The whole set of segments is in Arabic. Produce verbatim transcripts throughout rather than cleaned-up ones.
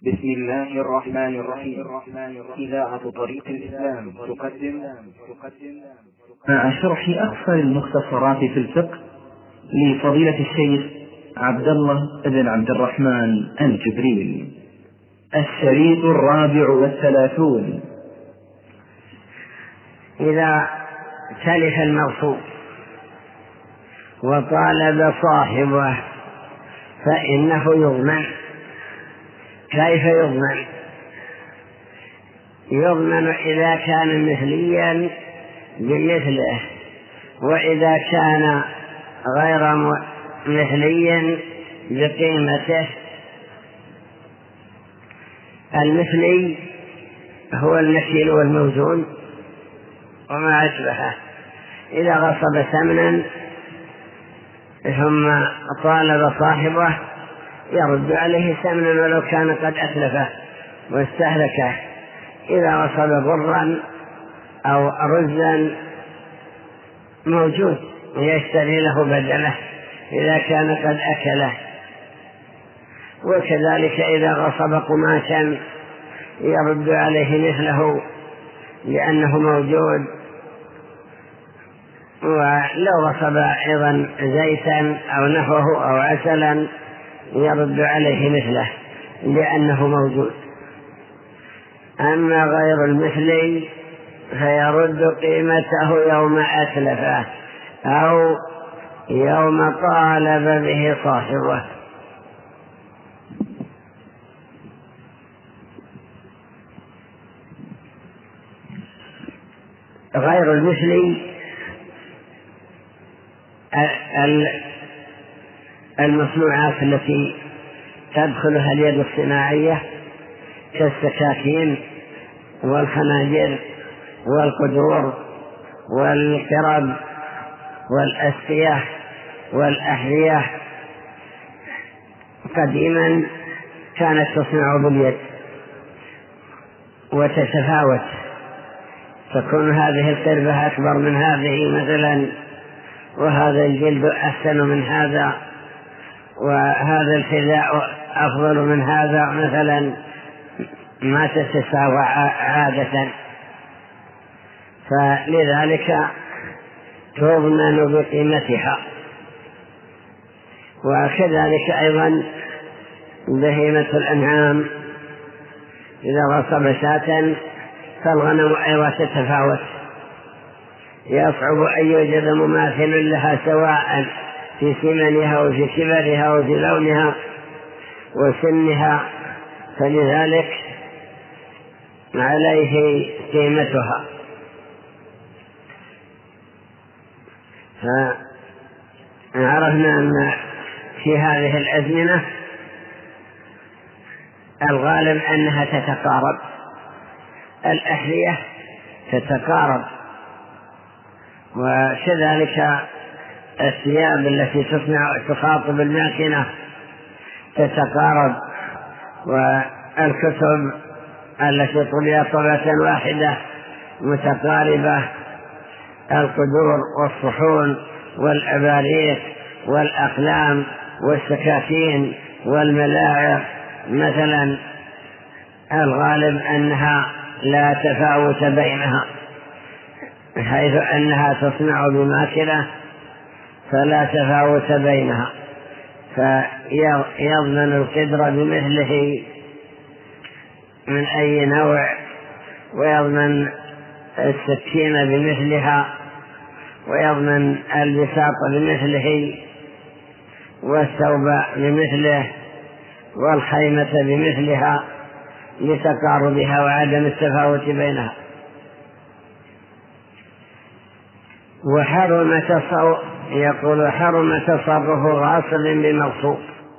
بسم الله الرحمن الرحيم. إذاعة طريق الإسلام تقدم مع شرح أكثر المختصرات في الفقه لفضيلة الشيخ عبد الله بن عبد الرحمن الجبريل. الشريط الرابع والثلاثون. إذا تلف المغصوب وطالب صاحبه فإنه يضمن. كيف يضمن؟ يضمن إذا كان مثليا بمثله، وإذا كان غير مثليا بقيمته. المثلي هو المكيل والموزون وما أشبهه. إذا غصب ثمنا ثم طالب صاحبه يرد عليه ثمنا ولو كان قد أتلفه واستهلكه. إذا غصب برا أو رزا موجود يشتري له بدله إذا كان قد أكله. وكذلك إذا غصب قماشا يرد عليه مثله لأنه موجود. ولو غصب أيضا زيتا أو نحوه أو عسلا يرد عليه مثله لأنه موجود. أما غير المثلي فيرد قيمته يوم أتلفه أو يوم طالب به صاحبه. غير المثلي المصنوعات التي تدخلها اليد الصناعية كالسكاكين والخناجر والقدور والكرب والأسقية والأحذية قديما كانت تصنع باليد وتتفاوت، تكون هذه القربة أكبر من هذه مثلا، وهذا الجلد أحسن من هذا، وهذا الحذاء أفضل من هذا مثلا، ما تتساوى عادة. فلذلك تضمن بقيمتها. وكذلك أيضا بهيمة الأنعام إذا غصب شاة فالغنم أيضا تتفاوت، يصعب أن يوجد مماثل لها سواء في سمنها وفي كبرها وفي لونها وسنها، فلذلك عليه قيمتها. فعرفنا أن في هذه الأزمنة الغالب أنها تتقارب، الأحذية تتقارب، وكذلك الثياب التي تصنع تخاطب الماكنة تتقارب، والكتب التي طلعت طبعة واحدة متقاربة، القدور والصحون والأباريق والأقلام والسكاكين والملاعق مثلا الغالب أنها لا تفاوت بينها، حيث أنها تصنع بماكنة فلا تفاوت بينها، فيضمن القدر بمثله من أي نوع، ويضمن السكين بمثلها، ويضمن البساط بمثله، والثوب بمثله، والخيمة بمثلها لتقاربها وعدم التفاوت بينها. وحرم تصرف يقول حرم تصرف غاصب بمغصوب،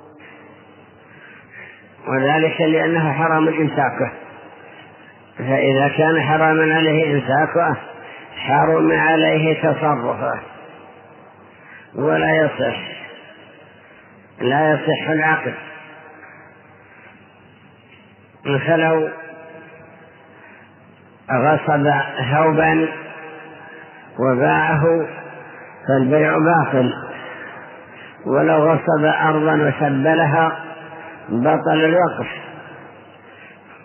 وذلك لأنه حرام إمساكه، فإذا كان حراما عليه إمساكه حرم عليه تصرفه، ولا يصح لا يصح العقد. فلو غصب ثوبا وباعه فالبيع باطل، ولو غصب أرضا وسبلها بطل الوقف،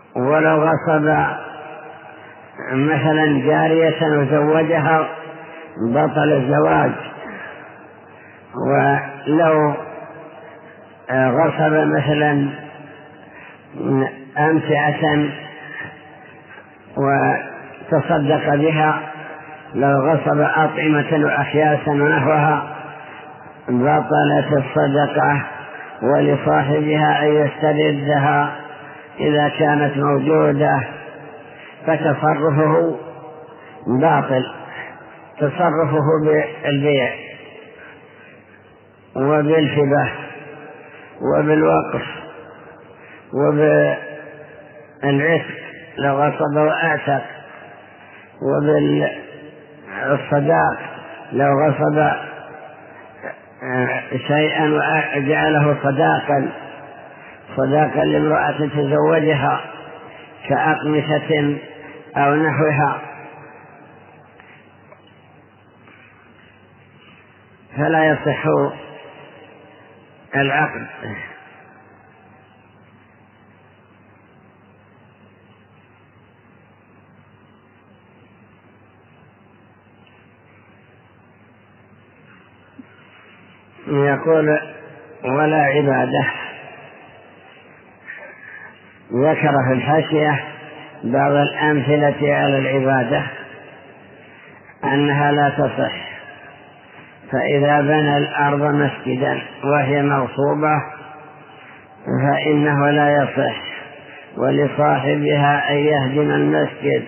ولو غصب مثلا جارية وزوجها بطل الزواج. ولو غصب مثلا أمتعة وتصدق بها، لو غصب أطعمة وأحياسا ونحوها بطلت الصدقة، ولصاحبها أن يستردها إذا كانت موجودة، فتصرفه باطل، تصرفه بالبيع وبالهبة وبالوقف وبالعتق لو غصب وأعتق، وبالصداق لو غصب شيئا وجعله صداقا صداقا لامرأة تزوجها كأقمشة أو نحوها، فلا يصح العقد. يقول ولا عبادة. ذكر في الحاشية بعض الأمثلة على العبادة أنها لا تصح، فإذا بنى الأرض مسجدا وهي مغصوبة فإنه لا يصح، ولصاحبها أن يهدم المسجد،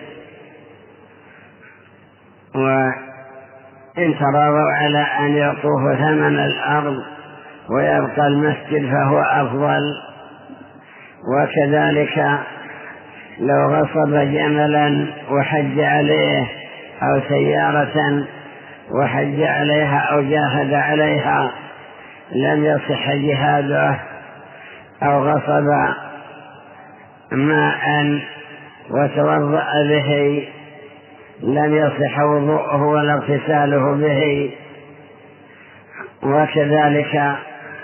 وإن تراضوا على أن يعطوه ثمن الأرض ويبقى المسجد فهو أفضل. وكذلك لو غصب جملا وحج عليه أو سيارة وحج عليها أو جاهد عليها لم يصح جهاده، أو غصب ماء وتوضأ به لم يصح وضوءه ولا اغتساله به. وكذلك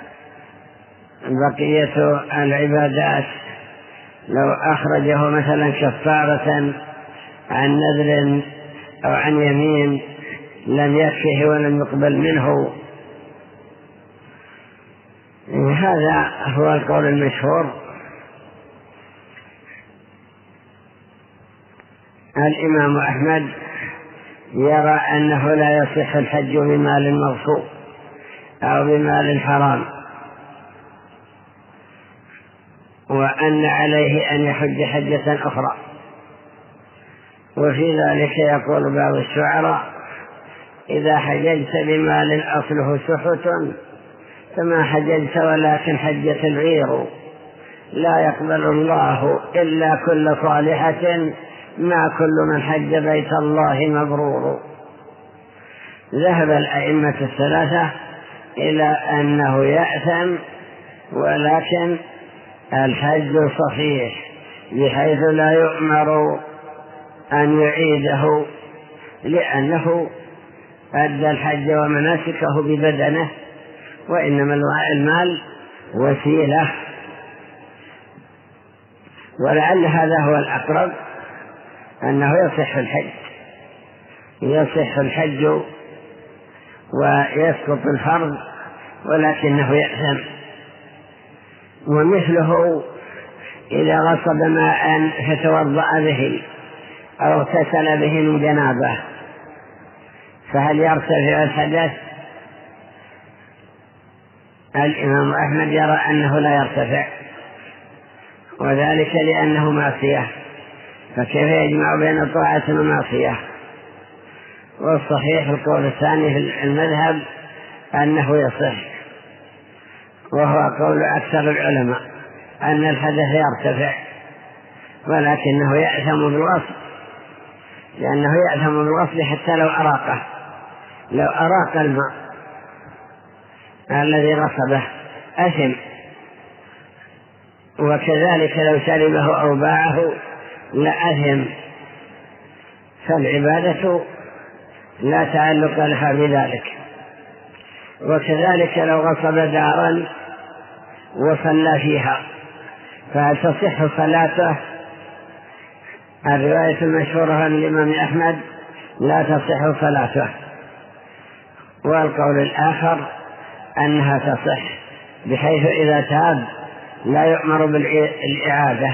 بقية العبادات لو أخرجه مثلا كفارة عن نذر أو عن يمين لم يكفه ولم يقبل منه. هذا هو القول المشهور. الإمام أحمد يرى أنه لا يصح الحج بمال مغصوب أو بمال حرام، وأن عليه أن يحج حجة أخرى. وفي ذلك يقول بعض الشعراء إذا حججت بمال أصله سحت فما حججت ولكن حجة العير، لا يقبل الله إلا كل صالحة ما كل من حج بيت الله مبرور. ذهب الأئمة الثلاثة إلى أنه يأثم، ولكن الحج صحيح بحيث لا يؤمر أن يعيده، لأنه أدى الحج ومناسكه ببدنه، وإنما المال وسيلة. ولعل هذا هو الأقرب، أنه يصح الحج يصح الحج ويسقط الفرض، ولكنه يأثم. ومثله إذا غصب ماء فتوضأ به أو اغتسل به من جنابه فهل يرتفع الحدث؟ الإمام أحمد يرى أنه لا يرتفع، وذلك لأنه معصية، فكيف يجمع بين طاعة ومعصية؟ والصحيح القول الثاني في المذهب أنه يصح، وهو قول أكثر العلماء أن الحدث يرتفع، ولكنه يأثم بالغصب، لأنه يأثم بالغصب حتى لو أراقه لو أراق الماء الذي غصبه أثم. وكذلك لو شربه أو باعه لأثم. فالعبادة لا تعلق لها بذلك. وكذلك لو غصب دارا وصلى فيها فهل تصح صلاته الرواية المشهورة عن الإمام أحمد لا تصح صلاته، والقول الآخر أنها تصح، بحيث إذا تاب لا يؤمر بالإعادة،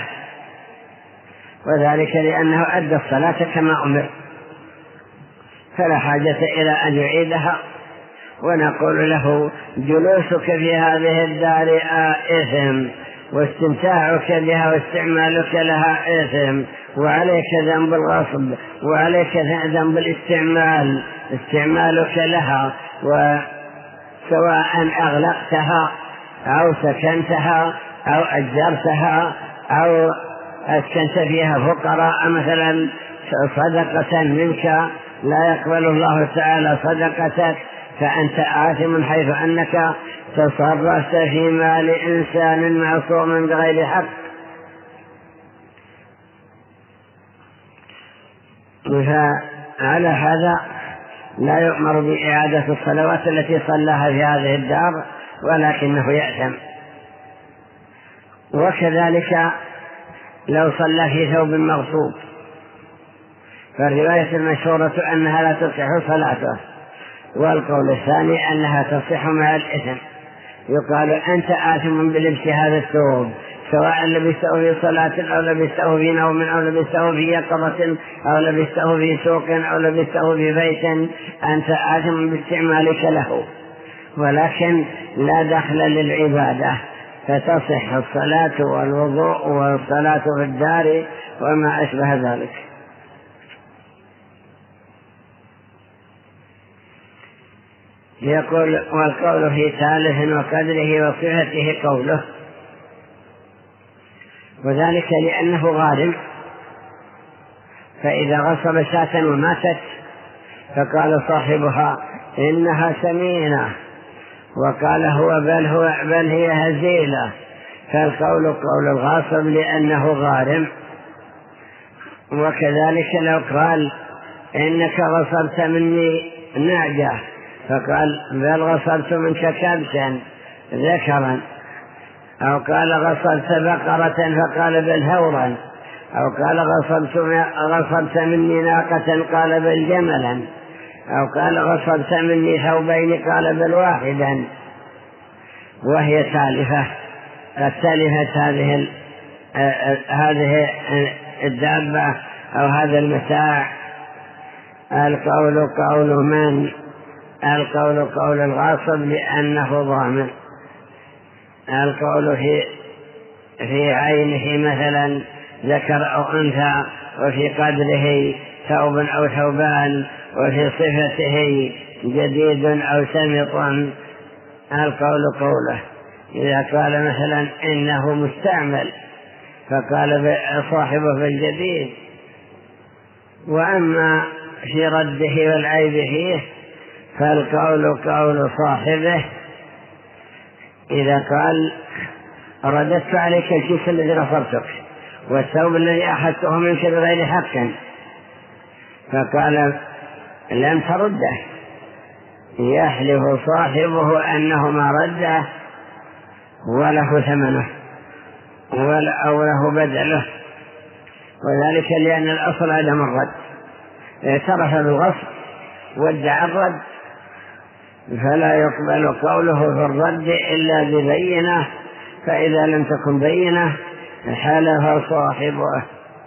وذلك لأنه أدى الصلاة كما أمر، فلا حاجة إلى أن يعيدها. ونقول له جلوسك في هذه الدار إثم، واستمتاعك بها واستعمالك لها إثم، وعليك ذنب الغصب، وعليك ذنب الاستعمال استعمالك لها، وسواء أغلقتها أو سكنتها أو أجرتها أو أسكنت فيها فقراء مثلا صدقة منك لا يقبل الله تعالى صدقتك، فأنت آثم حيث أنك تصرفت في مال إنسان معصوم بغير حق. فعلى هذا لا يؤمر بإعادة الصلوات التي صلاها في هذه الدار، ولكنه يأثم. وكذلك لو صلى في ثوب مغصوب، فالرواية المشهورة أنها لا تصح صلاته، والقول الثاني أنها تصح مع الإثم. يقال أنت آثم بلبس هذا الثوب، سواء لبسته في صلاة أو لبسته في نوم أو لبسته في يقظة أو لبسته في سوق أو لبسته في بيت، أنت آثم باستعمالك له، ولكن لا دخل للعبادة، فتصح الصلاة والوضوء والصلاة في الدار وما أشبه ذلك. يقول والقول في ثالث وقدره وصفته قوله، وذلك لأنه غارم، فإذا غصب شاة وماتت فقال صاحبها إنها سمينة، وقال هو بل, هو بل هي هزيلة، فالقول قول الغاصب لأنه غارم. وكذلك لو قال إنك غصبت مني نعجة، فقال بل غصبت منك كبشا ذكرا، أو قال غصبت بقرة فقال بل هورا، أو قال غصبت, غصبت مني ناقة قال بل جملا، أو قال غصبت مني ثوبين قال بل واحدا، وهي تالفة. التالفة هذه هذه الدابة أو هذا المتاع. القول قول من؟ القول قول الغاصب لأنه ضامن. القول في في عينه مثلا ذكر أو أنثى، وفي قدره ثوب أو ثوبان، وفي صفته جديد أو سمط. القول قوله. إذا قال مثلا إنه مستعمل فقال صاحبه بالجديد. وأما في رده والعيب فيه فالقول قول صاحبه. إذا قال رددت عليك الكيس الذي رفضتك والثوب الذي أخذته منك بغير حق، فقال لم ترده، يحلف صاحبه أنه ما رده وله ثمنه أو له بدله، وذلك لأن الأصل عدم الرد. اعترف بالغصب وادعى الرد فلا يقبل قوله في الرد إلا ببينة، فإذا لم تكن بينة حلف صاحبه.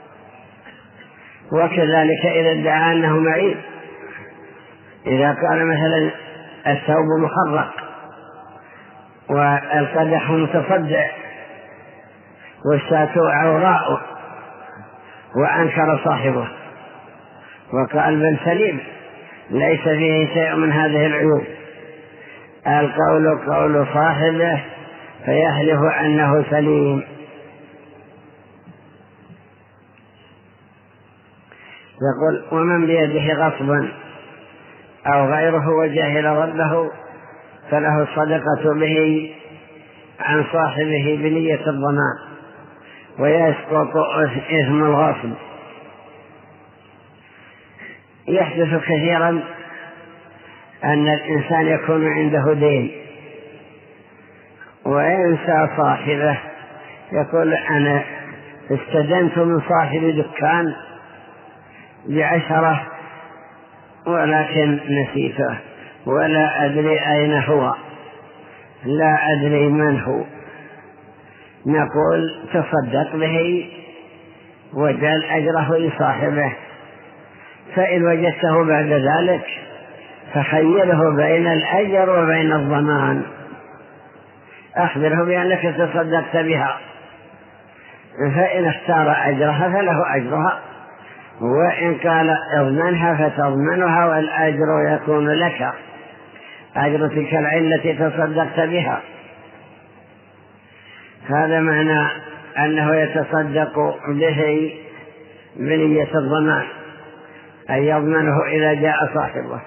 وكذلك إذا ادعى أنه معيب، إذا قال مثلا الثوب محرق والقدح متصدع والشاة عوراء، وأنكر صاحبه وقال بل سليم ليس فيه شيء من هذه العيوب، القول قول صاحبه فيحلف أنه سليم. يقول ومن بيده غصب أو غيره وجهل ربه فله الصدقة به عن صاحبه بنية الضمان، ويسقط إثم الغصب. يحدث كثيرا أن الإنسان يكون عنده دين وينسى صاحبه، يقول أنا استدنت من صاحب دكان بعشرة ولكن نسيته ولا أدري أين هو، لا أدري من هو، نقول تصدق به وجعل أجره لصاحبه، فإن وجدته بعد ذلك فخيره بين الأجر وبين الضمان، أخبره بأنك تصدقت بها، فإن اختار أجرها فله أجرها، وإن قال اضمنها فتضمنها والأجر يكون لك، أجر تلك العين التي تصدقت بها. هذا معنى أنه يتصدق به بنية الضمان، أن يضمنه إذا جاء صاحبه.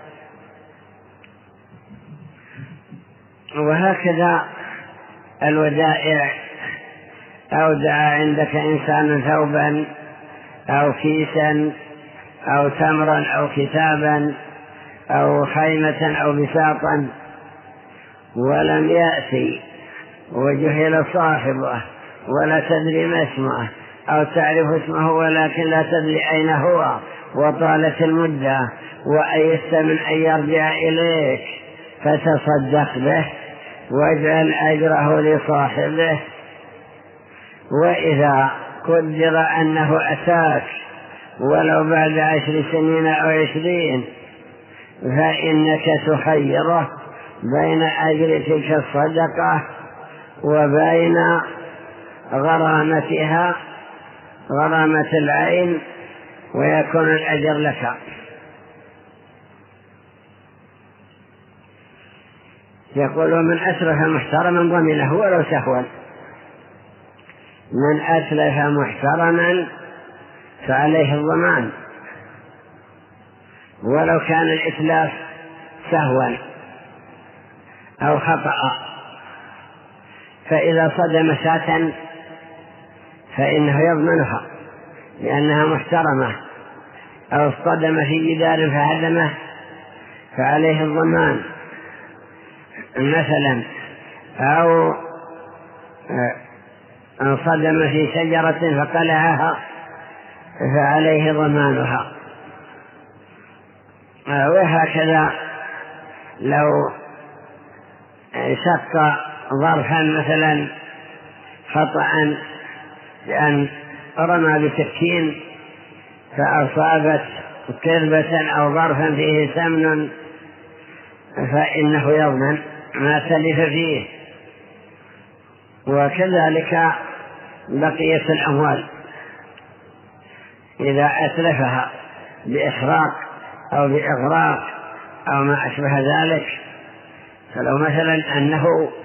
وهكذا الودائع، أودع عندك إنسان ثوبا أو كيسا أو تمرا أو كتابا أو خيمة أو بساطا ولم يأتي وجهل صاحبه ولا تدري ما اسمه، أو تعرف اسمه ولكن لا تدري أين هو، وطالت المدة وأيست من أن يرجع إليك، فتصدق به واجعل أجره لصاحبه. وإذا قدر أنه أتاك ولو بعد عشر سنين أو عشرين فإنك تخيره بين أجر تلك الصدقة وبين غرامتها، غرامة العين، ويكون الأجر لك. يقول من أسلف محترما ضمنه ولو سهوا، من أسلف محترما فعليه الضمان ولو كان الإتلاف سهوا أو خطأ. فإذا صدم شاة فإنه يضمنها لأنها محترمة، أو اصطدم في جدار فهدمه فعليه الضمان مثلا، أو انصدم في شجرة فقلعها فعليه ضمانها. وهكذا لو شق ظرفا مثلا خطأ بأن رمى بسكين فأصابت كربة أو ظرفا فيه سمن فإنه يضمن ما تلف فيه. وكذلك بقية الأموال إذا أتلفها بإحراق أو بإغراق أو ما أشبه ذلك، فلو مثلا أنه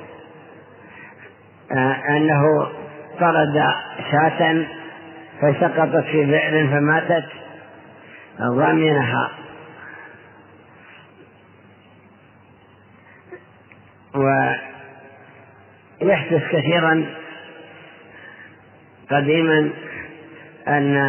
أنه طرد شاة فسقطت في بئر فماتت ضمنها. ويحدث كثيرا قديما أن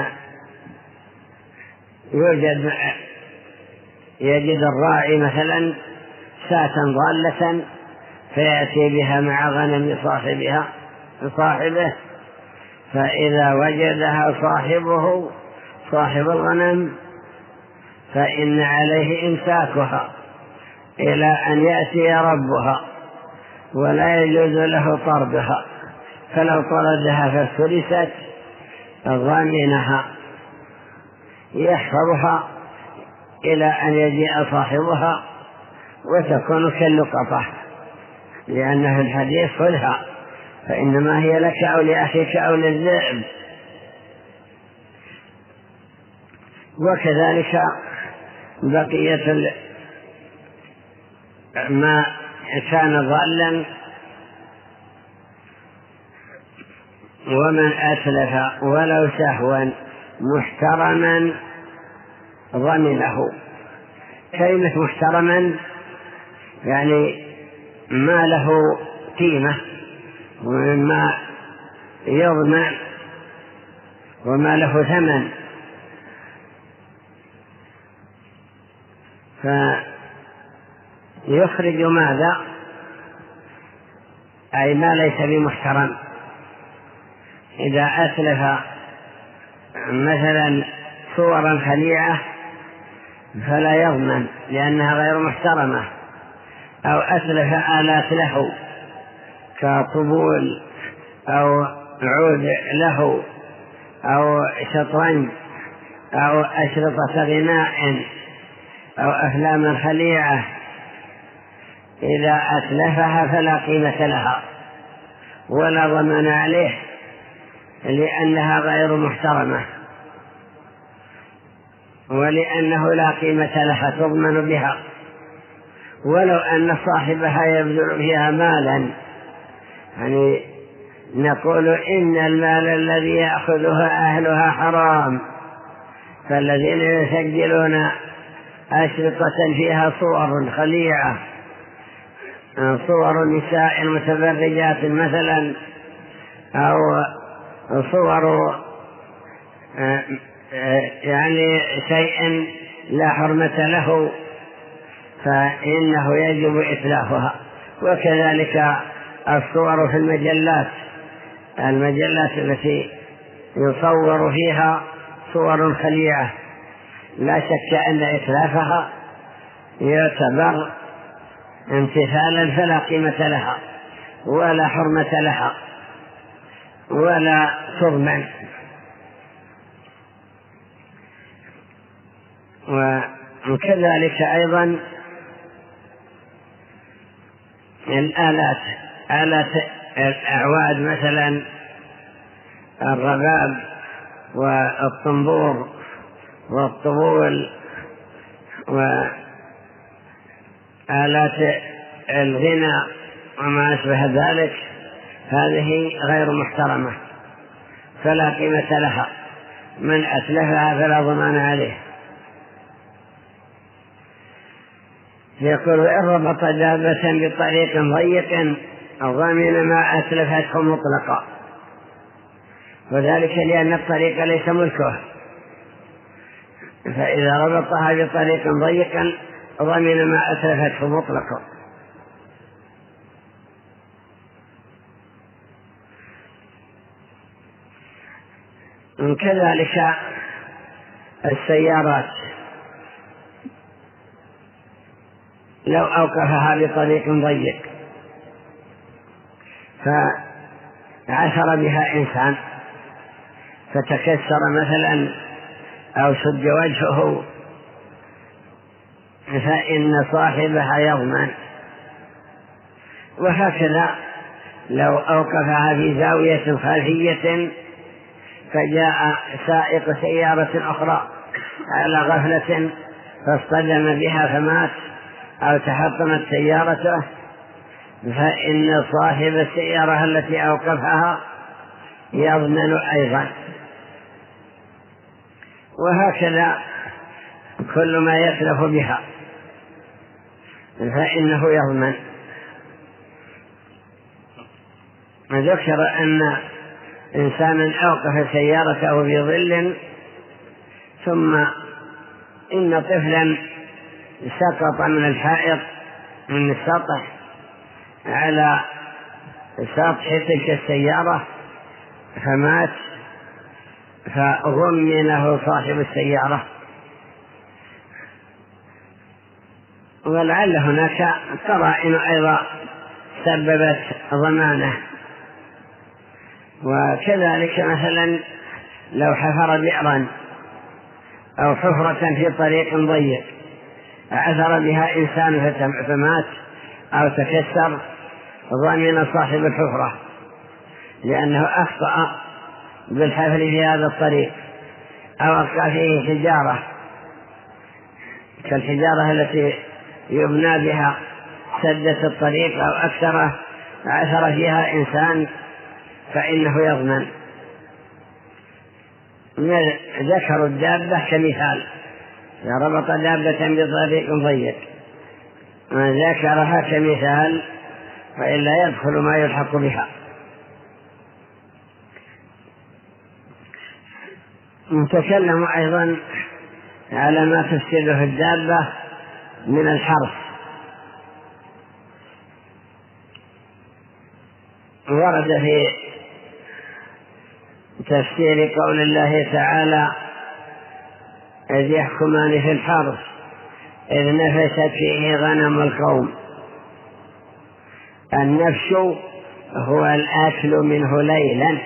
يوجد يجد الراعي مثلا شاة ضالة فيأتي بها مع غنم صاحبها صاحبه، فإذا وجدها صاحبه صاحب الغنم فإن عليه إمساكها إلى أن يأتي ربها، ولا يجوز له طردها، فلو طردها فافترست ضامنها يحفظها إلى أن يجيء صاحبها وتكون كاللقطة، لأنه الحديث خذها فإنما هي لك أو لأخيك أو للذئب. وكذلك بقية ما كان ضالا، ومن أتلف ولو سهوا محترما ضمنه. كلمة محترما يعني ما له قيمة وما يضمن وما له ثمن، فيخرج ماذا؟ أي ما ليس بمحترم. إذا أتلف مثلا صورا خليعة فلا يضمن لأنها غير محترمة، أو أتلف آلات له كطبول أو عود له أو شطرنج أو أشرطة غناء أو أفلام خليعة، إذا أتلفها فلا قيمة لها ولا ضمان عليه لأنها غير محترمة، ولأنه لا قيمة لها تضمن بها، ولو أن صاحبها يبذل فيها مالا. يعني نقول إن المال الذي يأخذها أهلها حرام، فالذين يسجلون أشرطة فيها صور خليعة، صور نساء متبرجات مثلا، أو صور يعني شيء لا حرمة له، فإنه يجب إتلافها. وكذلك الصور في المجلات المجلات التي يصور فيها صور خليعة، لا شك أن إتلافها يعتبر امتثالا فلا قيمة لها ولا حرمة لها ولا تضمن. وكذلك أيضا الآلات آلات الأعواد مثلا الرباب والطنبور والطبول وآلات الغناء وما أشبه ذلك، هذه غير محترمة فلا قيمة لها، من أتلفها فلا ضمان عليه. يقول: إن ربط دابة بطريق ضيق ضمن ما أتلفته مطلقا، وذلك لأن الطريق ليس ملكه، فإذا ربطها بطريق ضيق ضمن ما أتلفته مطلقا. كذلك السيارات لو أوقفها بطريق ضيق فعثر بها إنسان فتكسر مثلا أو شج وجهه، فإن صاحبها يضمن. وهكذا لو أوقفها في زاوية خلفية فجاء سائق سيارة أخرى على غفلة فاصطدم بها فمات أو تحطمت سيارته، فإن صاحب السيارة التي أوقفها يضمن أيضا. وهكذا كل ما يتلف بها فإنه يضمن. ذكر أن إنسانا أوقف سيارته في ظل، ثم إن طفلا سقط من الحائط من السطح على سطح تلك السيارة فمات، فضمنه صاحب السيارة. ولعل هناك قرائن أيضا سببت ضمانه. وكذلك مثلا لو حفر بئرا أو حفرة في طريق ضيق عثر بها إنسان فمات أو تكسر، ضمن صاحب الحفرة لأنه أخطأ بالحفر في هذا الطريق، أو ألقى فيه حجارة كالحجارة التي يبنى بها سدة الطريق أو أكثره، عثر فيها إنسان فإنه يضمن. ذكروا الدابة كمثال، إذا ربط دابة بطريق ضيق ذكرها كمثال، وإلا يدخل ما يلحق بها. نتكلم أيضا على ما تفسده الدابة من الحرث. ورد في تفسير قول الله تعالى إذ يحكمان في الحرث إذ نفشت فيه غنم القوم. النفش هو الأكل منه ليلا،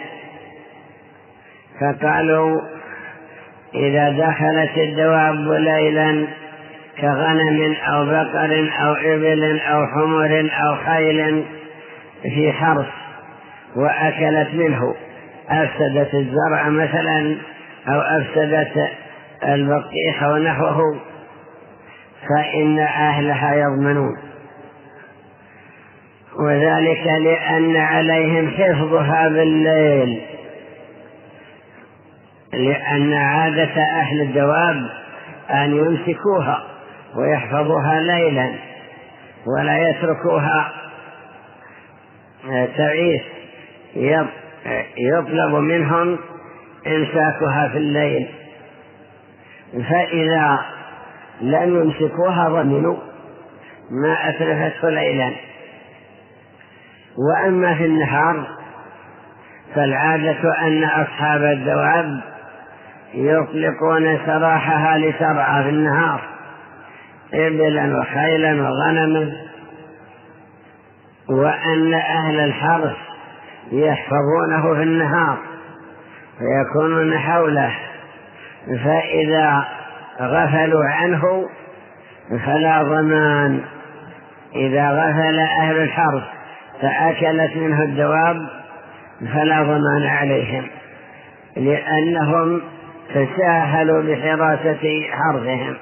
فقالوا إذا دخلت الدواب ليلا كغنم أو بقر أو إبل أو حمر أو خيل في حرث وأكلت منه، أفسدت الزرع مثلا أو أفسدت البطيخ ونحوه، فإن أهلها يضمنون، وذلك لأن عليهم حفظها بالليل، لأن عادة أهل الدواب أن يمسكوها ويحفظوها ليلا ولا يتركوها تعيش، يطلب منهم إمساكها في الليل، فإذا لم يمسكوها ضمنوا ما أتلفته ليلا. وأما في النهار فالعادة أن أصحاب الدواب يطلقون سراحها لترعى في النهار، إبلا وخيلا وغنما، وأن أهل الحرث يحفظونه في النهار ويكونون حوله، فإذا غفلوا عنه فلا ضمان. إذا غفل أهل الحرث فأكلت منه الدواب فلا ضمان عليهم، لأنهم تساهلوا بحراسة حرثهم.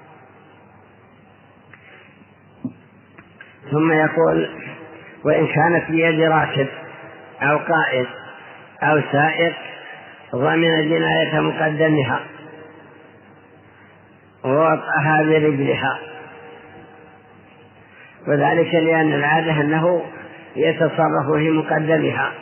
ثم يقول وإن كانت بيد راكب أو قائد أو سائق ضمن جناية مقدمها ووطأها برجلها، وذلك لأن العادة أنه يتصرف في مقدمها،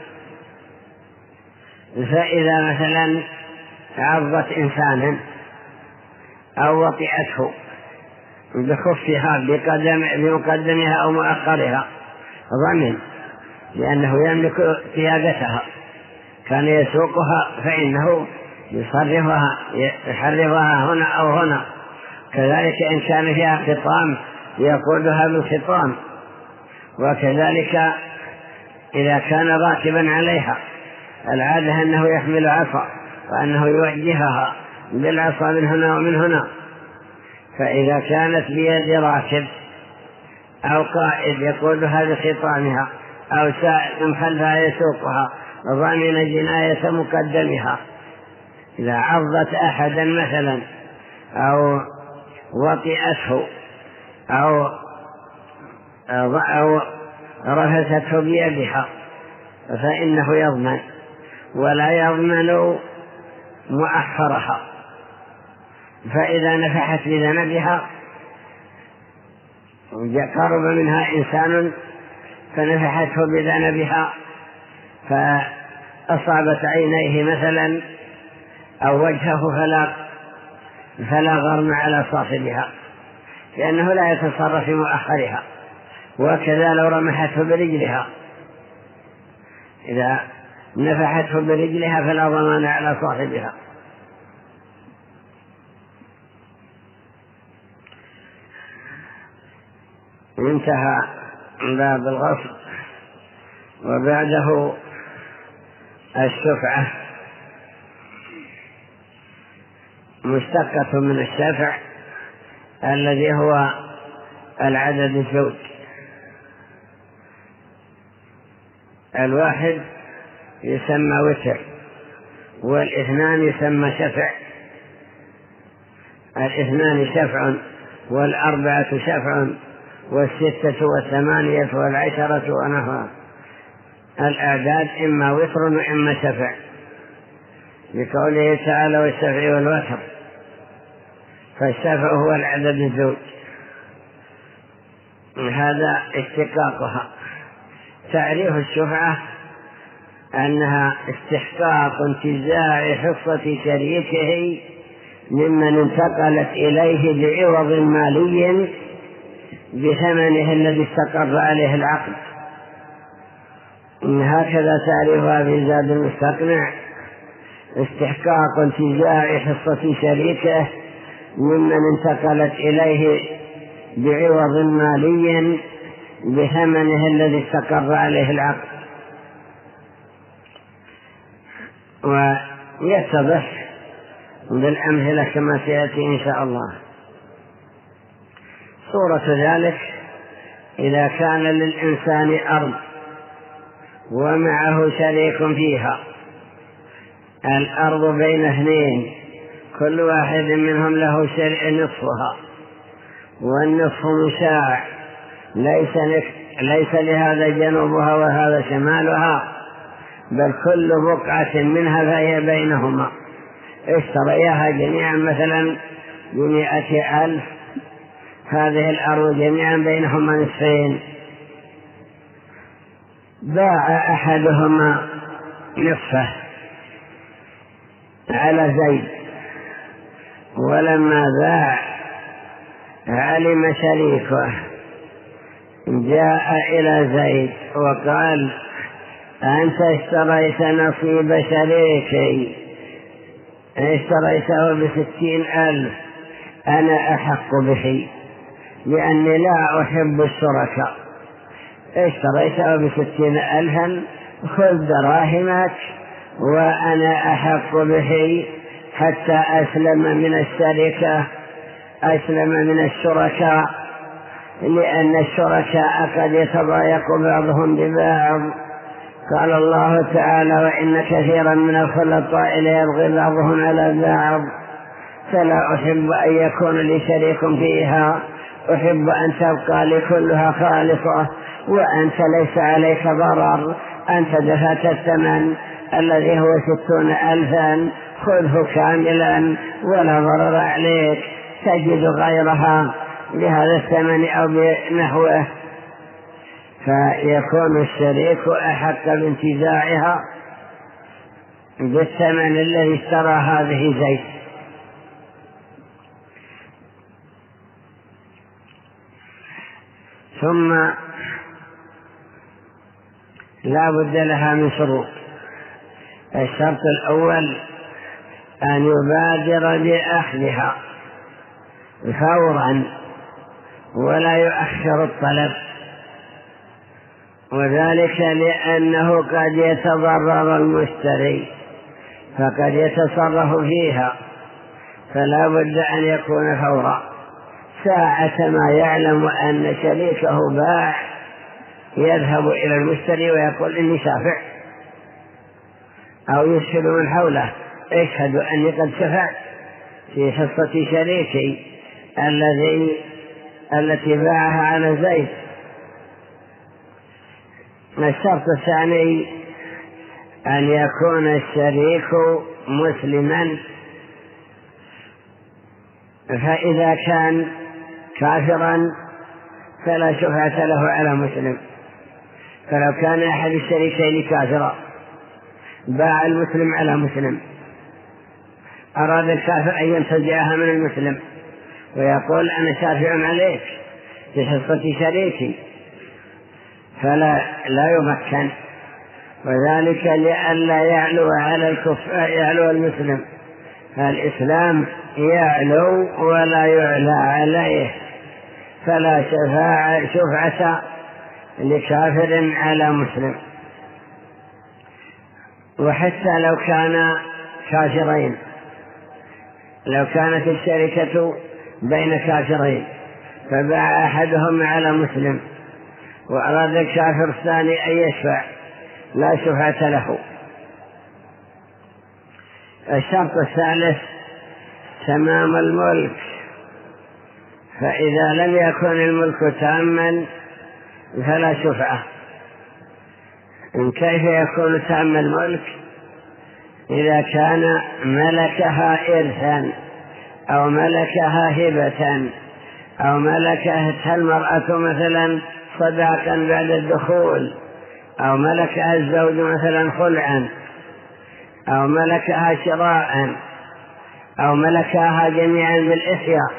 فإذا مثلا عضت إنسانا أو وطئته بخفها بمقدمها أو مؤخرها ضمن، لأنه يملك قيادتها، كان يسوقها فإنه يصرفها يحرفها هنا أو هنا. كذلك إن كان فيها خطام يقودها بالخطام، وكذلك إذا كان راكبا عليها العادة أنه يحمل عصا وأنه يوجهها بالعصا من هنا ومن هنا. فإذا كانت بيد راكب أو قائد يقودها بخطامها أو سائق خلفها يسوقها ضامن جناية مقدمها، إذا عضت أحدا مثلا أو وطئته أو أو رفسته بيدها فإنه يضمن، ولا يضمن مؤخرها. فإذا نفحت بذنبها قرب منها إنسان فنفحته بذنبها فأصابت عينيه مثلا أو وجهه فلا, فلا غرم على صاحبها، لأنه لا يتصرف في مؤخرها. وكذا لو رمحته برجلها، إذا نفحته برجلها فلا ضمان على صاحبها. انتهى باب الغصب، وبعده الشفعة مشتقة من الشفع الذي هو العدد الزوج. الواحد يسمى وتر، والاثنان يسمى شفع. الاثنان شفع، والأربعة شفع، والستة والثمانية والعشرة ونحوها. الأعداد إما وتر وإما شفع، لقوله تعالى والشفع والوتر، فالشفع هو العدد الزوج. هذا اشتقاقها. تعريف الشفعة أنها استحقاق انتزاع حصة شريكه ممن انتقلت إليه بعوض مالي بثمنه الذي استقر عليه العقد. هكذا تعريفها في زاد المستقنع استحقاق انتزاع حصة شريكه ممن انتقلت إليه بعوض مالي بثمنه الذي استقر عليه العقد. ويتضح بالأمثلة كما سيأتي إن شاء الله. صورة ذلك إذا كان للإنسان أرض ومعه شريك فيها، الأرض بين اثنين كل واحد منهم له شريك نصفها، والنصف مشاع، ليس, ليس لهذا جنوبها وهذا شمالها، بل كل بقعة منها فهي بينهما. اشتريها جميعا مثلا بمئة ألف، هذه الأرض جميعا بينهما نصفين، باع أحدهما نصفه على زيد، ولما باع علم شريكه جاء إلى زيد وقال: أنت اشتريت نصيب شريكي، اشتريته بستين ألف، أنا أحق به لأني لا أحب الشركاء، اشتريته بستين ألفا، خذ دراهمك وأنا أحق به حتى أسلم من الشركة، أسلم من الشركاء، لأن الشركاء قد يتضايق بعضهم ببعض. قال الله تعالى: وإن كثيرا من الخلطاء ليبغي بعضهم على بعض، فلا أحب أن يكون لي شريك فيها، أحب أن تبقى لي كلها خالصة، وأنت ليس عليك ضرر، أنت دفعت الثمن الذي هو ستون ألفا، خذه كاملا ولا ضرر عليك، تجد غيرها بهذا الثمن أو بنحوه، فيكون الشريك أحق بانتزاعها بالثمن الذي اشترى هذه زيد. ثم لا بد لها من شروط. الشرط الأول أن يبادر بأخذها فورا ولا يؤخر الطلب، وذلك لأنه قد يتضرر المشتري فقد يتصرف فيها، فلا بد أن يكون فورا. ساعة ما يعلم أن شريكه باع يذهب إلى المشتري ويقول: إني شافع، أو يشهد من حوله: اشهد أني قد شفعت في حصة شريكي الذي التي باعها على زيد. الشرط الثاني أن يكون الشريك مسلما، فإذا كان كافرا فلا شفعة له على مسلم. فلو كان أحد الشريكين كافرا باع المسلم على مسلم، أراد الكافر أن ينتزعها من المسلم ويقول: أنا شافع عليك في حصة شريكي، فلا لا يمكن، وذلك لئلا يعلو على الكفر يعلو المسلم، فالإسلام يعلو ولا يعلى عليه، فلا شفاعة شفعة لكافر على مسلم. وحتى لو كان كافرين، لو كانت الشركة بين كافرين فباع أحدهم على مسلم وأراد الكافر الثاني أن يشفع، لا شفعة له. الشرط الثالث تمام الملك، فإذا لم يكن الملك تاما فلا شفعة. إن كيف يكون تام الملك؟ إذا كان ملكها إرثا أو ملكها هبة أو ملكها المرأة مثلا صداقا بعد الدخول، أو ملكها الزوج مثلا خلعا، أو ملكها شراء، أو ملكها جميعا بالإحياء،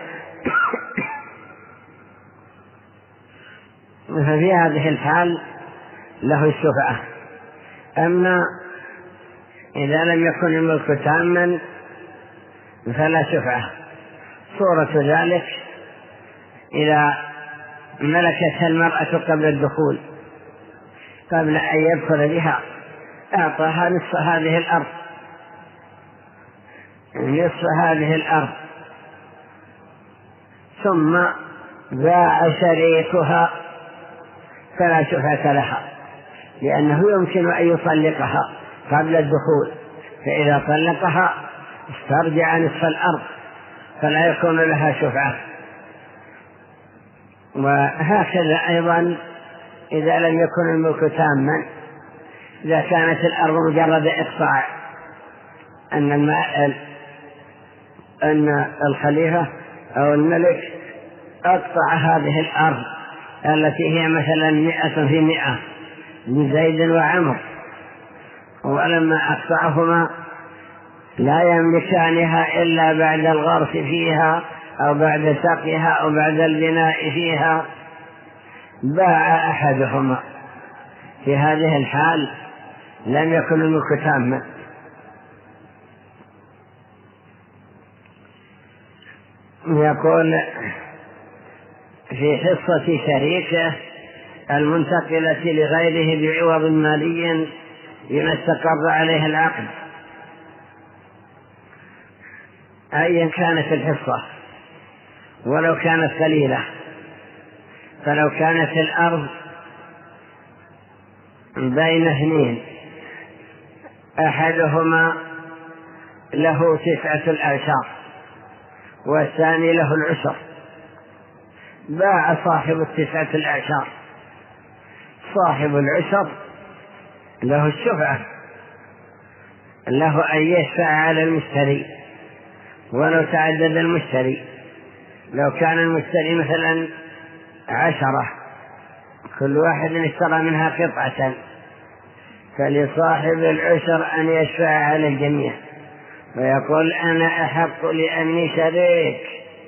ففي هذه الحال له الشفعة. أما إذا لم يكن الملك تاما فلا شفعة. صورة ذلك إذا ملكتها المرأة قبل الدخول، قبل أن يدخل بها، أعطاها نصف هذه الأرض، نصف هذه الأرض، ثم باع شريكها فلا شفعة لها، لأنه يمكن أن يطلقها قبل الدخول، فإذا طلقها استرجع نصف الأرض فلا يكون لها شفعة. وهكذا أيضا إذا لم يكن الملك تاما، إذا كانت الأرض مجرد إقطاع، أن الماء أن الخليفة أو الملك أقطع هذه الأرض التي هي مثلا مئة في مئة لزيد وعمر، ولما أقطعهما لا يملكانها إلا بعد الغرس فيها أو بعد سقيها أو بعد البناء فيها، باع أحدهما، في هذه الحال لم يكن الملك تاما. يقول في حصة شريكه المنتقلة لغيره بعوض مالي بما استقر عليه العقد، أيا كانت الحصة ولو كانت قليلة، فلو كانت الأرض بين اثنين أحدهما له تسعة الأعشار والثاني له العشر، باع صاحب التسعة الأعشار، صاحب العشر له الشفعة، له أن يشفع على المشتري ولو تعدد المشتري. لو كان المشتري مثلا عشرة كل واحد اشترى منها قطعة، فلصاحب العشر أن يشفع على الجميع ويقول أنا أحق لأني شريك.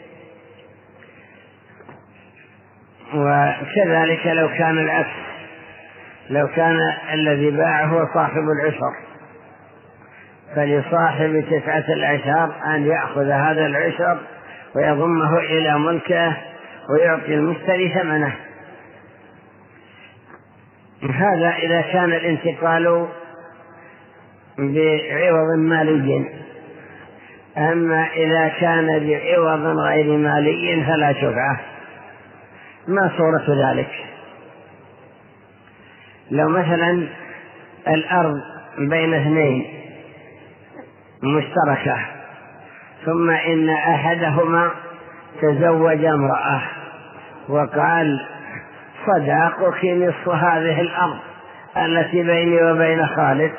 وكذلك لو كان العكس، لو كان الذي باع هو صاحب العشر، فلصاحب تسعة العشر أن يأخذ هذا العشر ويضمه إلى ملكه ويعطي المشتري ثمنه. هذا إذا كان الانتقال بعوض مالي. أما إذا كان بعوض غير مالي فلا شفعة. ما صورة ذلك؟ لو مثلا الأرض بين اثنين مشتركة، ثم إن أحدهما تزوج امرأة وقال صداقك نصف هذه الأرض التي بيني وبين خالد،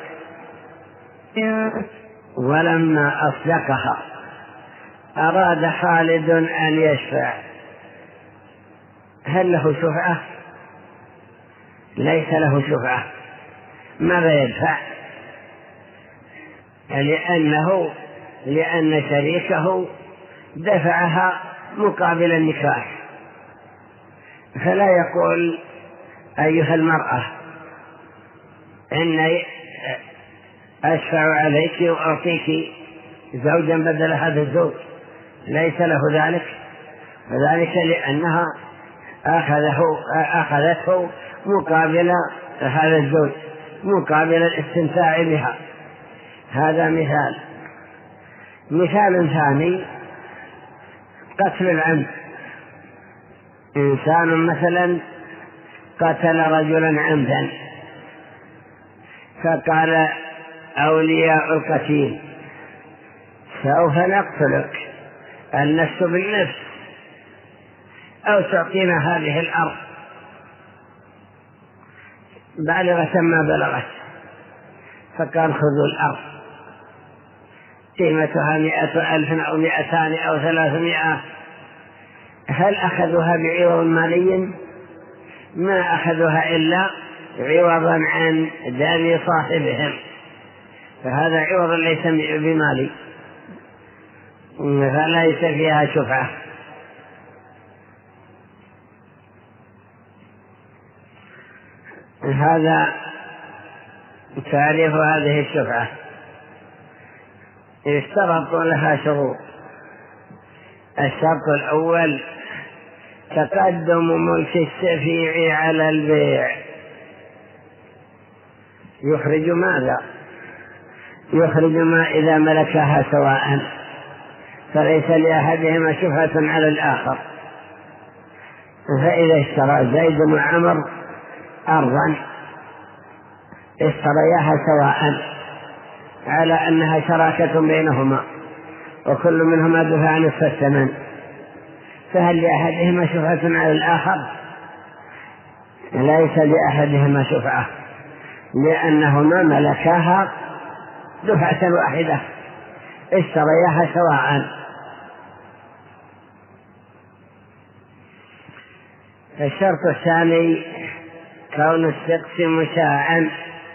ولما أصدقها أراد خالد أن يشفع، هل له شفعة؟ ليس له شفعة. ماذا يدفع؟ لأنه لأن شريكه دفعها مقابل النكاح، فلا يقول أيها المرأة إني أشفع عليك وأعطيك زوجا بدل هذا الزوج، ليس له ذلك، وذلك لأنها أخذه أخذته مقابل هذا الزوج، مقابل الاستمتاع بها. هذا مثال. مثال ثاني قتل العمد. إنسان مثلا قتل رجلا عمدا، فقال أولياء القتيل سوف نقتلك النفس بالنفس أو تعطينا هذه الأرض، بالغة ما بلغت، فقال خذوا الأرض قيمتها مئة ألف أو مئتان أو ثلاثمائة. هل أخذوها بعوض مالي؟ ما أخذوها إلا عوضا عن دم صاحبهم، فهذا عوض ليس بمالي، فليس فيها شفعة. هذا تعريف هذه الشفعة. يشترط لها شروط. الشرط الأول تقدم ملك الشفيع على البيع. يخرج ماذا؟ يخرج ما إذا ملكها سواء، فليس لأحدهما شفعة على الآخر. فإذا اشترى زيد وعمر أرضا اشترياها سواء على أنها شراكة بينهما وكل منهما دفع نصف الثمن، فهل لأحدهما شفعة على الآخر؟ ليس لأحدهما شفعة، لأنهما ملكاها دفعة واحدة اشترياها سواء. الشرط الثاني كون السقف مشاعا.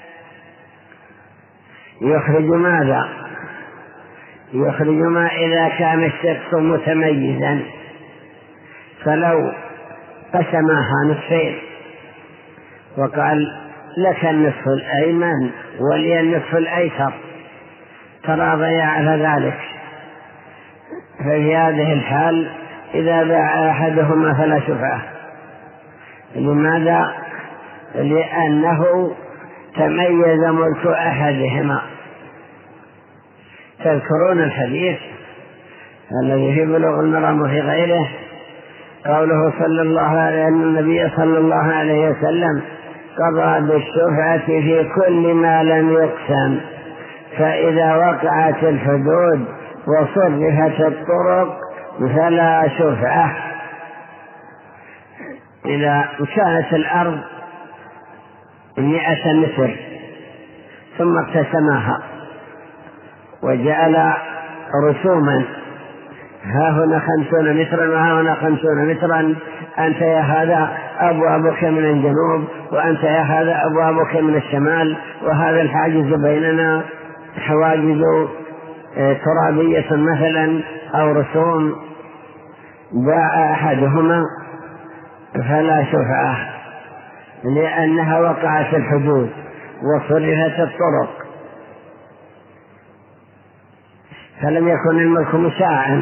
يخرج ماذا؟ يخرج ما إذا كان السقف متميزا، فلو قسمها نصفين وقال لك النصف الأيمن ولي النصف الأيسر تراضيا على ذلك، ففي هذه الحال إذا باع أحدهما فلا شفعة. لماذا؟ لأنه تميز ملك أحدهما. تذكرون الحديث الذي في بلوغ المرام وفي غيره قوله صلى الله عليه أن النبي صلى الله عليه وسلم قضى بالشفعة في كل ما لم يقسم، فإذا وقعت الحدود وصرفت الطرق فلا شفعة. إذا كانت الأرض مئة متر ثم اقتسماها وجعل رسوما، ها هنا خمسون مترا وها هنا خمسون مترا، أنت يا هذا أبوابك من الجنوب وأنت يا هذا أبوابك من الشمال، وهذا الحاجز بيننا حواجز ترابية مثلا أو رسوم، باع أحدهما فلا شفعة لأنها وقعت الحدود وصرفت الطرق، فلم يكن الملك مشاعا.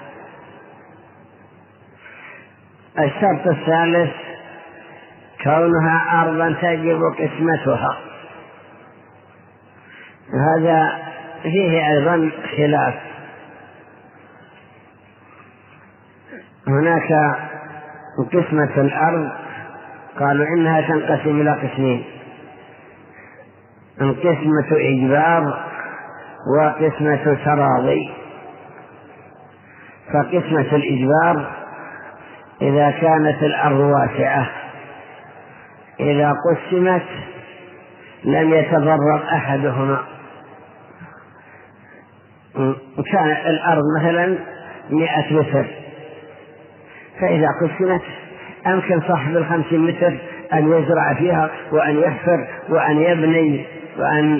الشرط الثالث كونها أرضا تجب قسمتها. هذا فيه أيضا خلاف. هناك قسمة الأرض قالوا إنها تنقسم إلى قسمين: قسمة إجبار وقسمة تراضي. فقسمة الإجبار إذا كانت الأرض واسعة، إذا قسمت لم يتضرر أحدهما. كان الأرض مثلا مئة متر، فإذا قسمت أمكن صاحب الخمسين متر أن يزرع فيها وأن يحفر وأن يبني وأن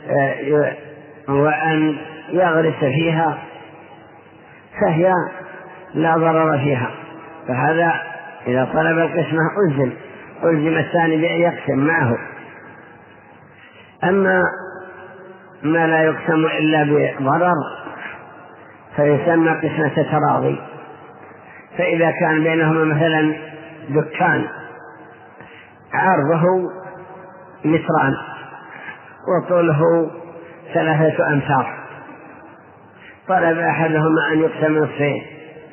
وأن يغرس فيها، فهي لا ضرر فيها. فهذا إذا طلب القسمة ألزم ألزم الثاني بأن يقسم معه. أما ما لا يقسم إلا بضرر فيسمى قسمة تراضي. فإذا كان بينهما مثلا دكان عرضه متران وطوله ثلاثة أمتار، طلب أحدهما أن يقسم نصفين،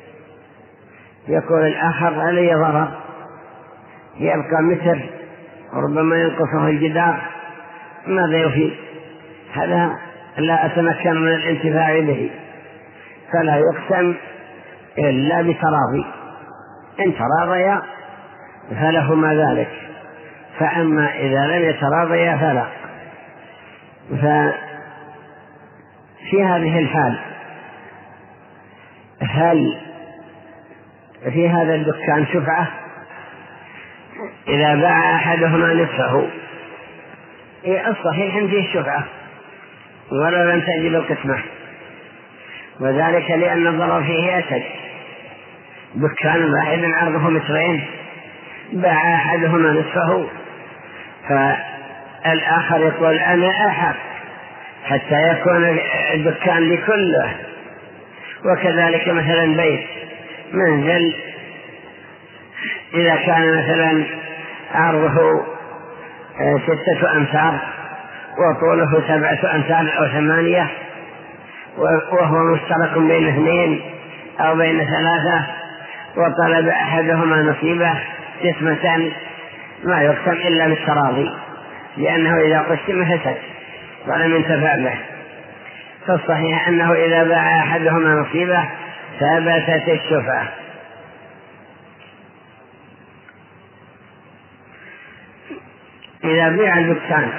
يقول الآخر علي ضرر، يبقى متر وربما ينقصه الجدار، ماذا يفيد؟ هذا لا أتمكن من الانتفاع به، فلا يقسم إلا بتراضي. إن تراضيا فلهما ذلك، فأما إذا لم يتراضيا فلا. ففي هذه الحال هل في هذا الدكان شفعة؟ إذا باع أحدهما نصفه الصحيح فيه الشفعة ولو لم تجب القسمة، وذلك لأن الضرر فيه أشد. دكان واحد عرضه مترين باع أحدهما نصفه، فالآخر يقول أنا أحق حتى يكون الدكان لكله. وكذلك مثلا بيت منزل إذا كان مثلا عرضه ستة أمتار وطوله سبعة أمتار أو ثمانية وهو مشترك بين اثنين أو بين ثلاثة وطلب أحدهما نصيبه قسمة ما يقسم إلا بالتراضي، لأنه إذا قسم فسد ولم ينتفع به. فالصحيح أنه إذا باع أحدهما نصيبه ثبتت الشفعة. إذا بيع الدكان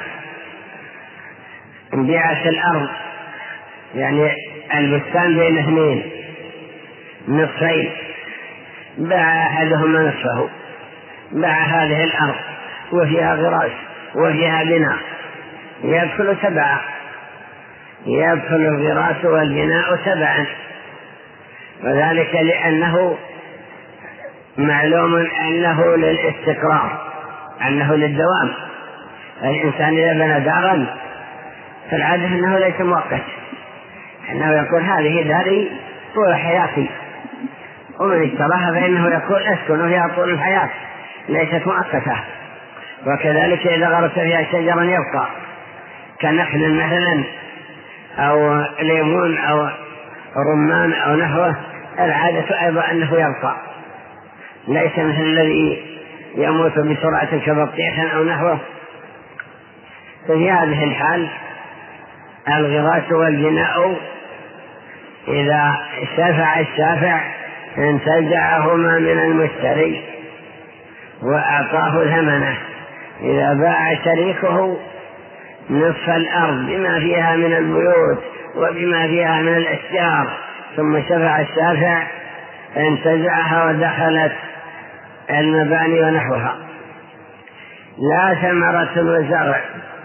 بيعت الأرض، يعني البستان بين اثنين نصفين، باع أحدهما نصفه، باع هذه الأرض وفيها غراس وفيها بناء، يدخل تبعا، يدخل الغراس والبناء تبعا، وذلك لأنه معلوم أنه للاستقرار، أنه للدوام. الإنسان إذا بنى دارا فالعادة أنه ليس مؤقت، أنه يقول هذه داري طول حياتي، ومن اشتراها فإنه يقول أسكن فيها طول الحياة، ليست مؤقتة. وكذلك إذا غرس فيها شجرا يبقى كنخل مثلا أو ليمون أو رمان أو نحوه، العادة أيضا أنه يبقى، ليس مثل الذي يموت بسرعة كبطيخ أو نحوه. ففي هذه الحال الغراس والبناء إذا شفع الشافع انتزعهما من المشتري وأعطاه ثمنه. إذا باع شريكه نصف الأرض بما فيها من البيوت وبما فيها من الأشجار ثم شفع الشافع انتزعها ودخلت المباني ونحوها. لا ثمرة وزرع،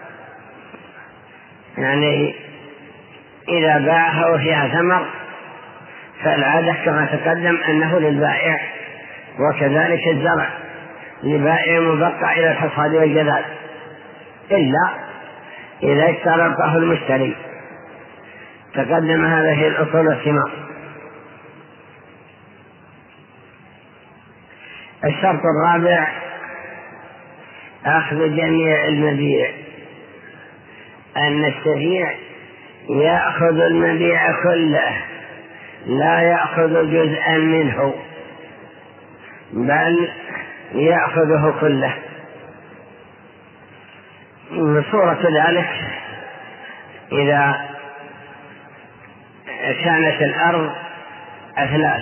يعني إذا باعها وفيها ثمر فالعادة كما تقدم أنه للبائع، وكذلك الزرع لبائع مبقى إلى الحصاد والجذاذ، إلا إذا اشترطه المشتري. تقدم هذه الأصول والثمار. الشرط الرابع أخذ جميع المبيع، أن الشفيع يأخذ المبيع كله، لا يأخذ جزءا منه بل يأخذه كله. صورة ذلك إذا كانت الأرض أثلاث،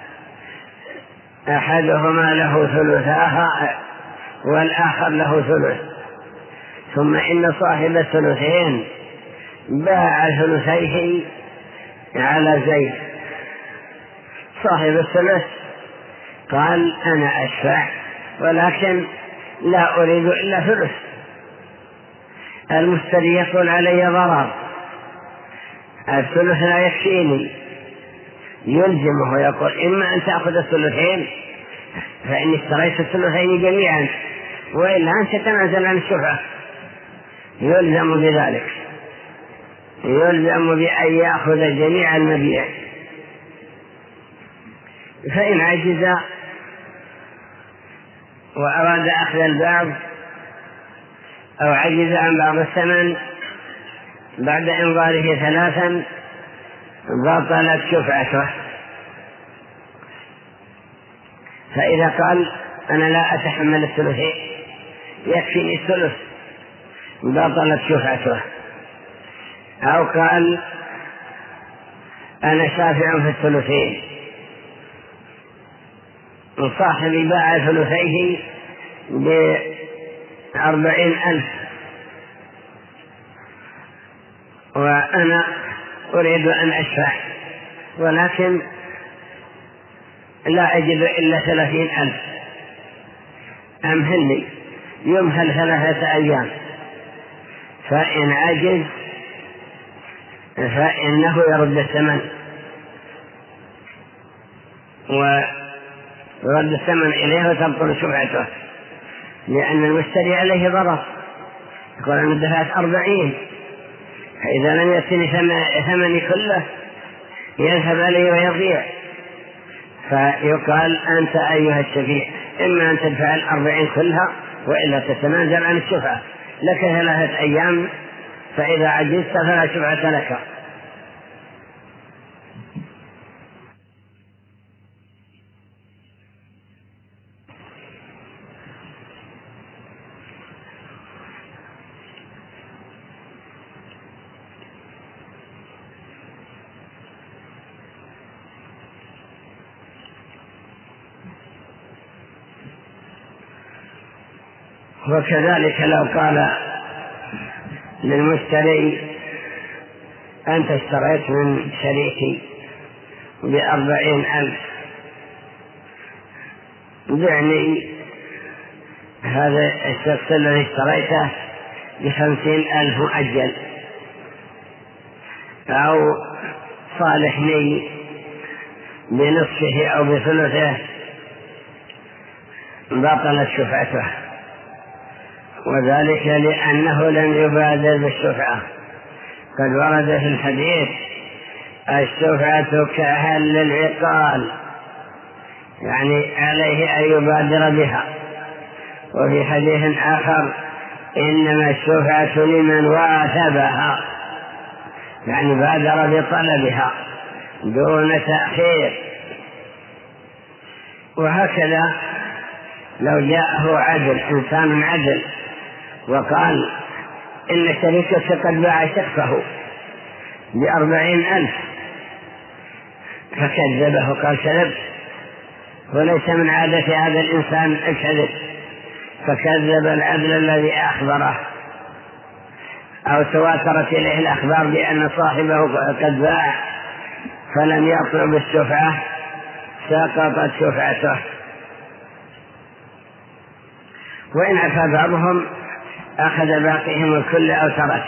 أحدهما له ثلثاها والآخر له ثلث، ثم إن صاحب الثلثين باع ثلثيه على زيد. صاحب الثلث قال أنا أشفع ولكن لا أريد إلا ثلث. المشتري يقول علي ضرر، الثلث لا يكفيني، يلزمه يقول إما أن تأخذ الثلثين فإني اشتريت الثلثين جميعا، وإلا أن تتنازل عن الشفعة. يلزم بذلك، يلزم بأن يأخذ جميع المبيع. فإن عجز وأراد أخذ البعض أو عجز عن بعض الثمن بعد إنظاره ثلاثا بطلت شفعته. فإذا قال أنا لا أتحمل الثلثين يكفيني الثلث بطلت شفعته، أو قال أنا شافع في الثلثين وصاحبي باع ثلثيه بأربعين ألف وأنا أريد أن أشفع ولكن لا أجد إلا ثلاثين ألف، أمهلني، يمهل ثلاثة أيام. فإن عجز فإنه يرد الثمن، ويرد الثمن إليه وتبطل شفعته، لأن المشتري عليه ضرر. يقول أنا دفعت أربعين فإذا لم يأتني ثمني كله يذهب علي ويضيع. فيقال أنت أيها الشفيع إما أن تدفع الأربعين كلها وإلا تتنازل عن الشفعة، لك ثلاثة أيام، فإذا عجزت فلا شفعة لك. وكذلك لو قال للمشتري أنت اشتريت من شريكي بأربعين ألف، بعني هذا الشخص الذي اشتريته بخمسين ألف مؤجل، أو صالحني بنصفه أو بثلثه، بطلت شفعته، وذلك لأنه لم يبادر بالشفعة. قد ورد في الحديث الشفعة كأهل العقال، يعني عليه أن يبادر بها. وفي حديث آخر إنما الشفعة لمن واثبها، يعني بادر بطلبها دون تأخير. وهكذا لو جاءه عدل، إنسان عدل، وقال إن شريكك قد باع شخصه بأربعين ألف، فكذبه قال كذب، وليس من عادة هذا الإنسان الكذب، فكذب العدل الذي أخبره، أو تواترت إليه الأخبار بأن صاحبه قد باع فلم يطلب بالشفعة، سقطت شفعته. وإن عفى بعضهم أخذ باقيهم الكل أو ترك.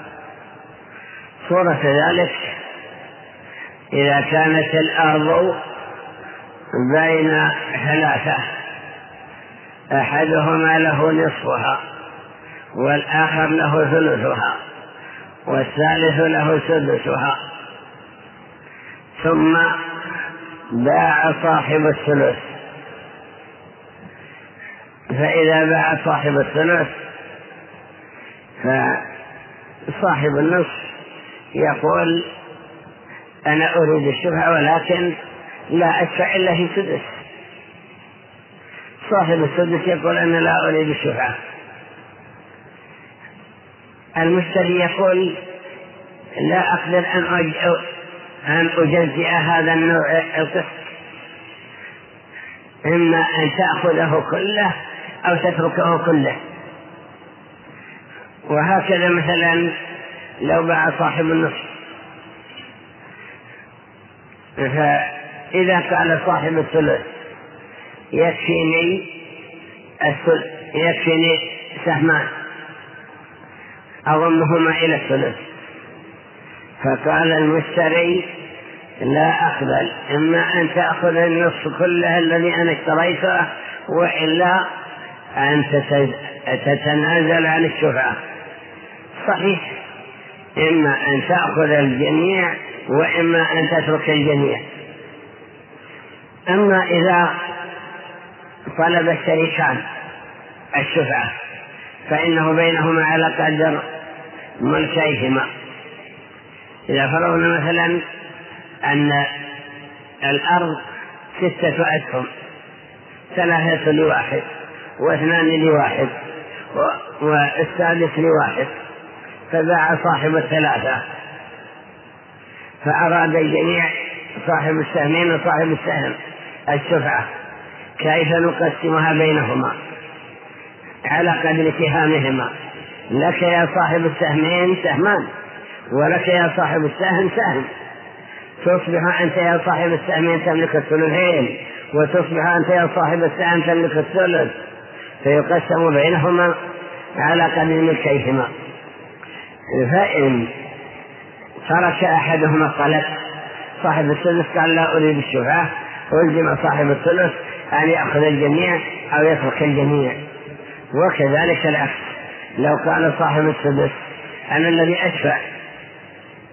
صورة ذلك إذا كانت الأرض بين ثلاثة، أحدهما له نصفها والآخر له ثلثها والثالث له سدسها، ثم باع صاحب الثلث، فإذا باع صاحب الثلث فصاحب النصف يقول أنا أريد الشفعة ولكن لا أدفع إلا في سدس. صاحب السدس يقول أنا لا أريد الشفعة. المشتري يقول لا أقدر أن أجزئ هذا النوع القسط، إما أن تأخذه كله أو تتركه كله. وهكذا مثلا لو باع صاحب النصف، فإذا قال صاحب الثلث يكفيني الثلث، يكفيني سهمان أضمهما إلى الثلث، فقال المشتري لا أقبل، إما أن تأخذ النصف كله الذي أنا اشتريته وإلا أن تتنازل عن الشفعة. صحيح، إما أن تأخذ الجميع وإما أن تترك الجميع. أما إذا طلب الشريكان الشفعة فإنه بينهما على قدر ملكيهما. إذا فرضنا مثلا أن الأرض ستة أسهم، ثلاثة لواحد واثنان لواحد والسادس لواحد، فباع صاحب الثلاثة، فأراد الجميع صاحب السهمين وصاحب السهم الشفعة، كيف نقسمها بينهما على قدر سهامهما؟ لك يا صاحب السهمين سهمان، ولك يا صاحب السهم سهم، تصبح أنت يا صاحب السهمين تملك الثلثين، وتصبح أنت يا صاحب السهم تملك الثلث، فيقسم بينهما على قدر ملكيهما. فإن ترك أحدهما الطلب، صاحب الثلث قال لا أريد الشفعة، ألزم صاحب الثلث أن يأخذ الجميع أو يترك الجميع. وكذلك العكس، لو قال صاحب السدس أنا الذي أدفع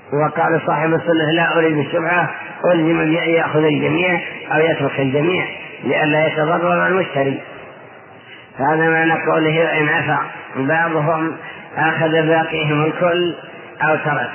وقال صاحب السنة لا أريد الشبهة ألزم بأن يأخذ الجميع أو يترك الجميع لئلا يتضرر المشتري. هذا معنى قوله وإن عفا بعضهم أخذ باقيهم الكل أو ترك.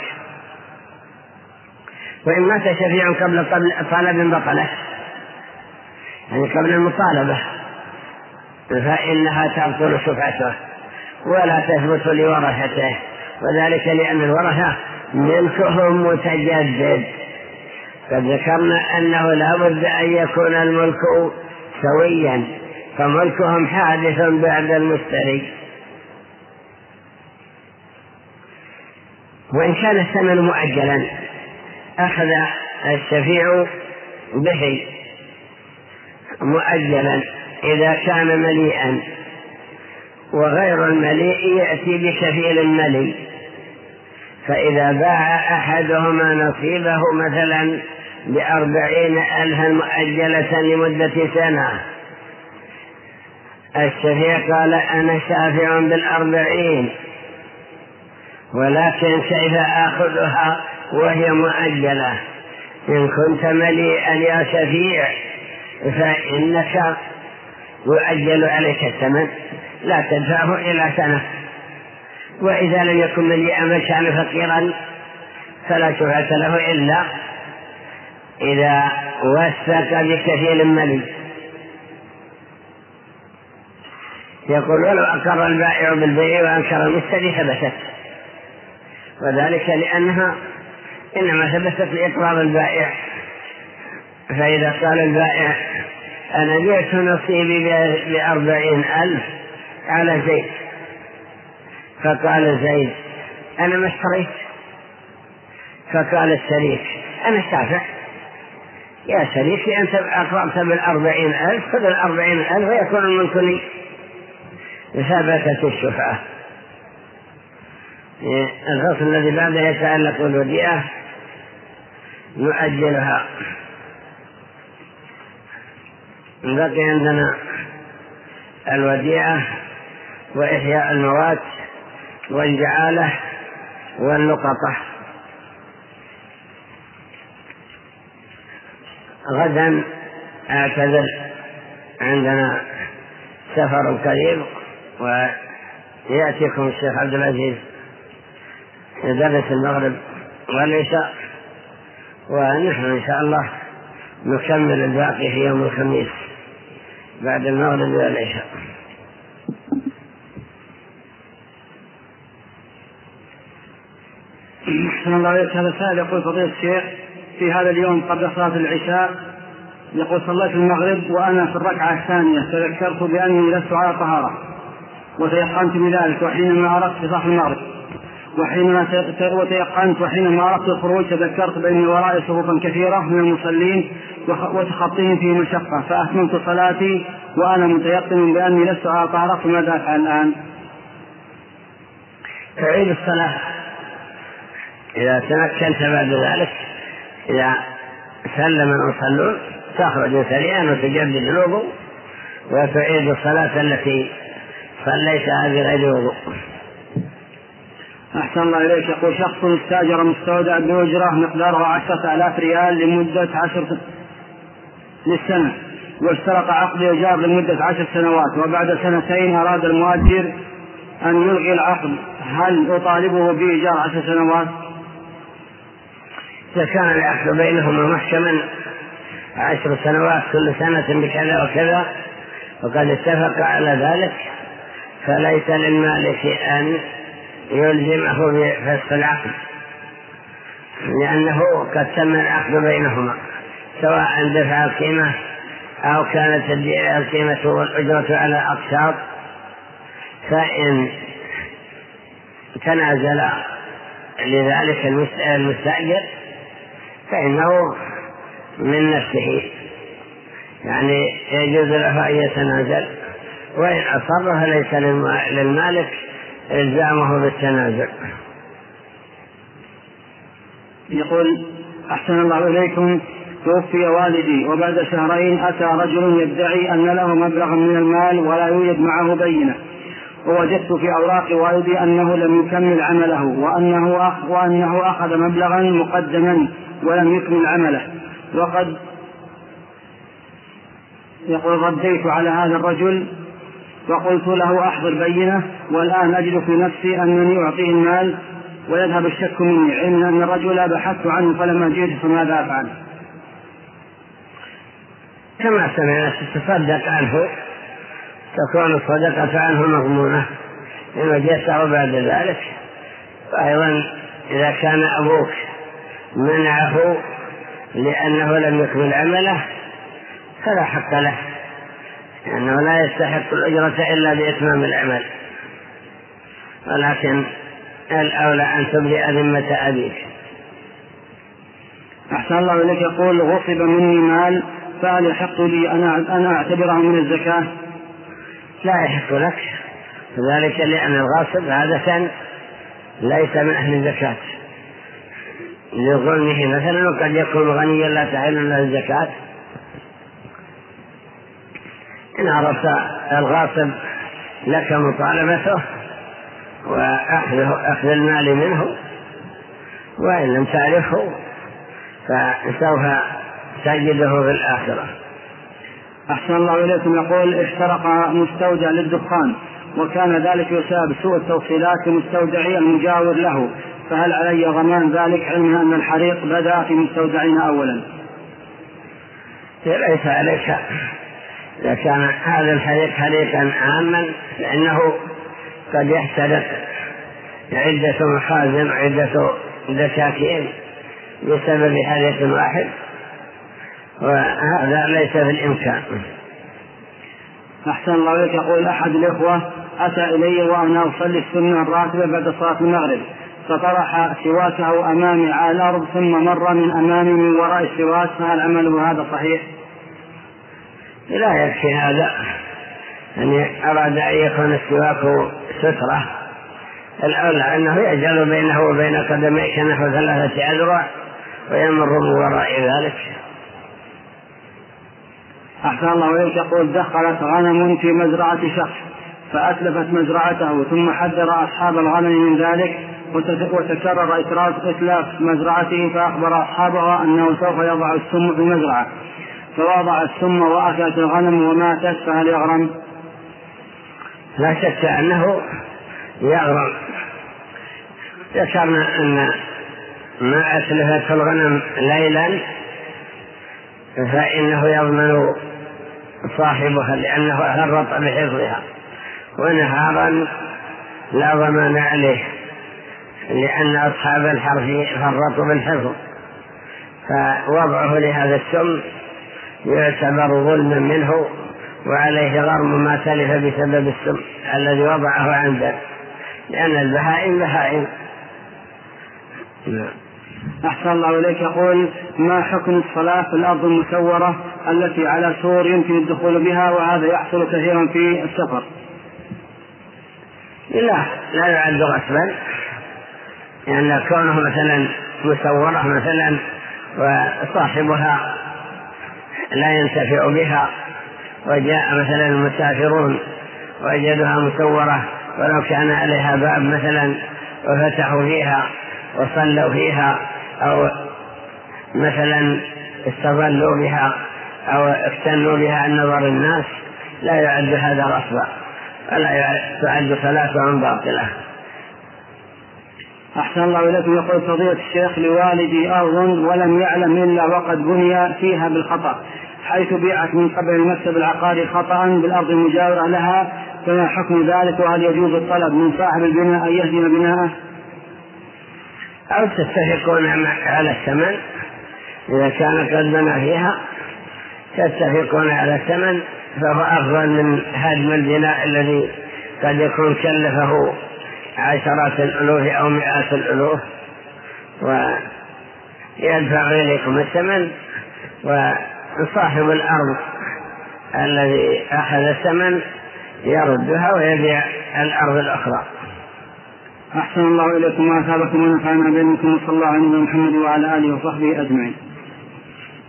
وإن مات شفيع قبل طلب بطله، يعني قبل المطالبة، فإنها تبطل شفعته ولا تثبت لورثته، وذلك لأن الورثة ملكهم متجدد. قد ذكرنا أنه لا بد أن يكون الملك سويا، فملكهم حادث بعد المشتري. وإن كان الثمن مؤجلا أخذ الشفيع به مؤجلا إذا كان مليئا، وغير المليء يأتي بكفيل ملي، فإذا باع أحدهما نصيبه مثلا بأربعين ألفا مؤجلة لمدة سنة، الشفيع قال أنا شافع بالأربعين، ولكن كيف آخذها وهي مؤجلة؟ إن كنت مليئا يا شفيع فإنك يؤجل عليك الثمن لا تدفعه إلى سنة، وإذا لم يكن مليئا بل كان فقيرا فلا شفعة له إلا إذا وثق بكفيل ملي. يقول ولو أقر البائع بالبيع وأنكر المشتري ثبتت، وذلك لأنها إنما ثبتت لإقرار البائع. فإذا قال البائع أنا بعت نصيبي بأربعين ألف على زيد، فقال زيد أنا ما اشتريت، فقال الشريك أنا شافع، يا شريكي أنت أقررت بالأربعين ألف، خذ الأربعين ألف ويكون الملك لي، ثبتت الشفعة. الفصل الذي بعده يتعلق بالوديعة نؤجلها. بقي عندنا الوديعة وإحياء الموات والجعالة واللقطة. غدا أعتذر، عندنا سفر قريب ويأتيكم الشيخ عبد العزيز يدرس المغرب والعشاء، ونحن إن شاء الله نكمل الباقي في يوم الخميس بعد المغرب والعشاء. أحسن الله عليك. هذا السائل يقول فضيلة الشيخ في هذا اليوم قبل صلاة العشاء يقول صليت المغرب وأنا في الركعة الثانية تذكرت بأني لست على طهارة وتيقنت بذلك، وحينما أردت في صلاة المغرب وحينما وتيقنت وحينما أردت الخروج تذكرت بأني وراء صفوفا كثيرة من المصلين وتخطيهم فيه مشقة، فأتممت صلاتي وأنا متيقن بأني لست على طهارة، فماذا أفعل الآن؟ تعيد الصلاة إذا تمكنت بعد ذلك. إذا سلم المصلون تخرج سريعا وتجدد الوضوء وتعيد الصلاة التي صليتها بغير وضوء. أحسن الله إليك. يقول شخص استاجر مستودع بأجرة مقدارها عشرة آلاف ريال لمدة عشر للسنة، واشترط عقد إيجار لمدة عشر سنوات، وبعد سنتين أراد المؤجر أن يلغي العقد، هل أطالبه بإيجار عشر سنوات؟ إذا كان العقد بينهما محكما عشر سنوات كل سنة بكذا وكذا وقد اتفق على ذلك، فليس للمالك أن يلزمه بفسخ العقد، لأنه قد تم العقد بينهما سواء دفع القيمة أو كانت القيمة والأجرة على أقساط. فإن تنازل لذلك المستأجر فإنه من نفسه، يعني يجوز له أن يتنازل، وإن أصر فليس للمالك إلزامه بالتنازل. يقول أحسن الله إليكم توفي والدي وبعد شهرين أتى رجل يدعي أن له مبلغا من المال ولا يوجد معه بينة، ووجدت في أوراق والدي أنه لم يكمل عمله وأنه, أخ وأنه أخذ مبلغا مقدما ولم يكمل عمله. وقد يقول رديت على هذا الرجل وقلت له أحضر بينة، والآن أجد في نفسي أنني أعطيه المال ويذهب الشك مني، علما أن الرجل بحثت عنه فلم أجده، فماذا أفعل؟ كما سمعنا تتصدق عنه تكون الصدقة عنه مضمونة إن وجدته بعد ذلك. وأيضا إذا كان أبوك منعه لأنه لم يكمل عمله فلا حق له، لأنه لا يستحق الأجرة إلا بإتمام العمل، ولكن الأولى أن تبرئ ذمة أبيك. أحسن الله إليك. يقول غصب مني مال فهل يحق لي أنا أعتبره من الزكاة؟ لا يحق لك ذلك، لأن الغاصب عادة ليس من أهل الزكاة لظلمه مثلا، وقد يكون غنيا لا تحل له الزكاة. إن عرفت الغاصب لك مطالبته وأخذ المال منه، وإن لم تعرفه فسوف تجده في الآخرة. أحسن الله إليكم. يقول احترق مستودع للدخان وكان ذلك بسبب سوء التوصيلات لمستودعي المجاور له، فهل علي ضمان ذلك علما أن الحريق بدأ في مستودعنا أولا؟ ليس عليك. إذا كان هذا الحريق حريقا عاما فإنه قد يحترق عدة مخازن عدة دكاكين بسبب حريق واحد، وهذا ليس في الإمكان. أحسن الله إليك. يقول أحد الإخوة أتى إلي وأنا أصلي السنة الراتبة بعد صلاة المغرب، فطرح سواكه أمامي على الأرض ثم مر من أمامي من وراء السواك، فهل عمله هذا صحيح؟ لا يكفي هذا، يعني أراد أن يكون السواك سترة، الأولى أنه يجعل بينه وبين قدميك نحو ثلاثة أذرع ويمر من وراء ذلك. أحسن الله إليك. يقول دخلت غنم في مزرعة شخص فأتلفت مزرعته، ثم حذر أصحاب الغنم من ذلك، وتكرر إتلاف مزرعته، فأخبر أصحابها أنه سوف يضع السم في المزرعة، فوضع السم وأكلت الغنم وماتت، فهل يغرم؟ لا شك أنه يغرم. ذكرنا أن ما أتلفت الغنم ليلا فإنه يضمن صاحبها لأنه فرط بحفظها، ونهارا لا ضمان عليه لأن أصحاب الحرث فرطوا بالحفظ، فوضعه لهذا السم يعتبر ظلما منه، وعليه غرم ما تلف بسبب السم الذي وضعه عنده، لأن البهائم بهائم. أحسن الله إليك. يقول ما حكم الصلاة في الأرض المسورة التي على سور يمكن الدخول بها، وهذا يحصل كثيرا في السفر؟ لا لا يعد غصبا، لأن يعني كونه مثلا مسورة مثلا وصاحبها لا ينتفع بها، وجاء مثلا المسافرون وجدها مسورة ولو كان عليها باب مثلا وفتحوا فيها وصلوا فيها أو مثلا استظلوا بها أو افتنوا بها عن نظر الناس، لا يعد هذا غصبا ولا تعد صلاتهم باطلة. أحسن الله إليكم. يقول فضيلة الشيخ لوالدي أرض ولم يعلم إلا وقد بني فيها بالخطأ، حيث بيعت من قبل المكتب العقاري خطأ بالأرض المجاورة لها، فما حكم ذلك؟ وهل يجوز الطلب من صاحب البناء أن يهدم بناءه؟ أو تتفقون على الثمن، إذا كان قد بنى فيها تتفقون على الثمن، فهو أفضل من هدم البناء الذي قد يكون كلفه عشرات الألوف أو مئات الألوف، ويدفع إليكم الثمن، وصاحب الأرض الذي أخذ الثمن يردها ويبيع الأرض الأخرى. أحسن الله إليكم وأثابكم ونفعنا بينكم، وصلى الله على محمد وعلى آله وصحبه أجمعين.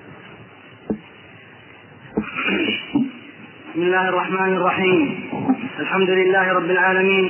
بسم الله الرحمن الرحيم. الحمد لله رب العالمين،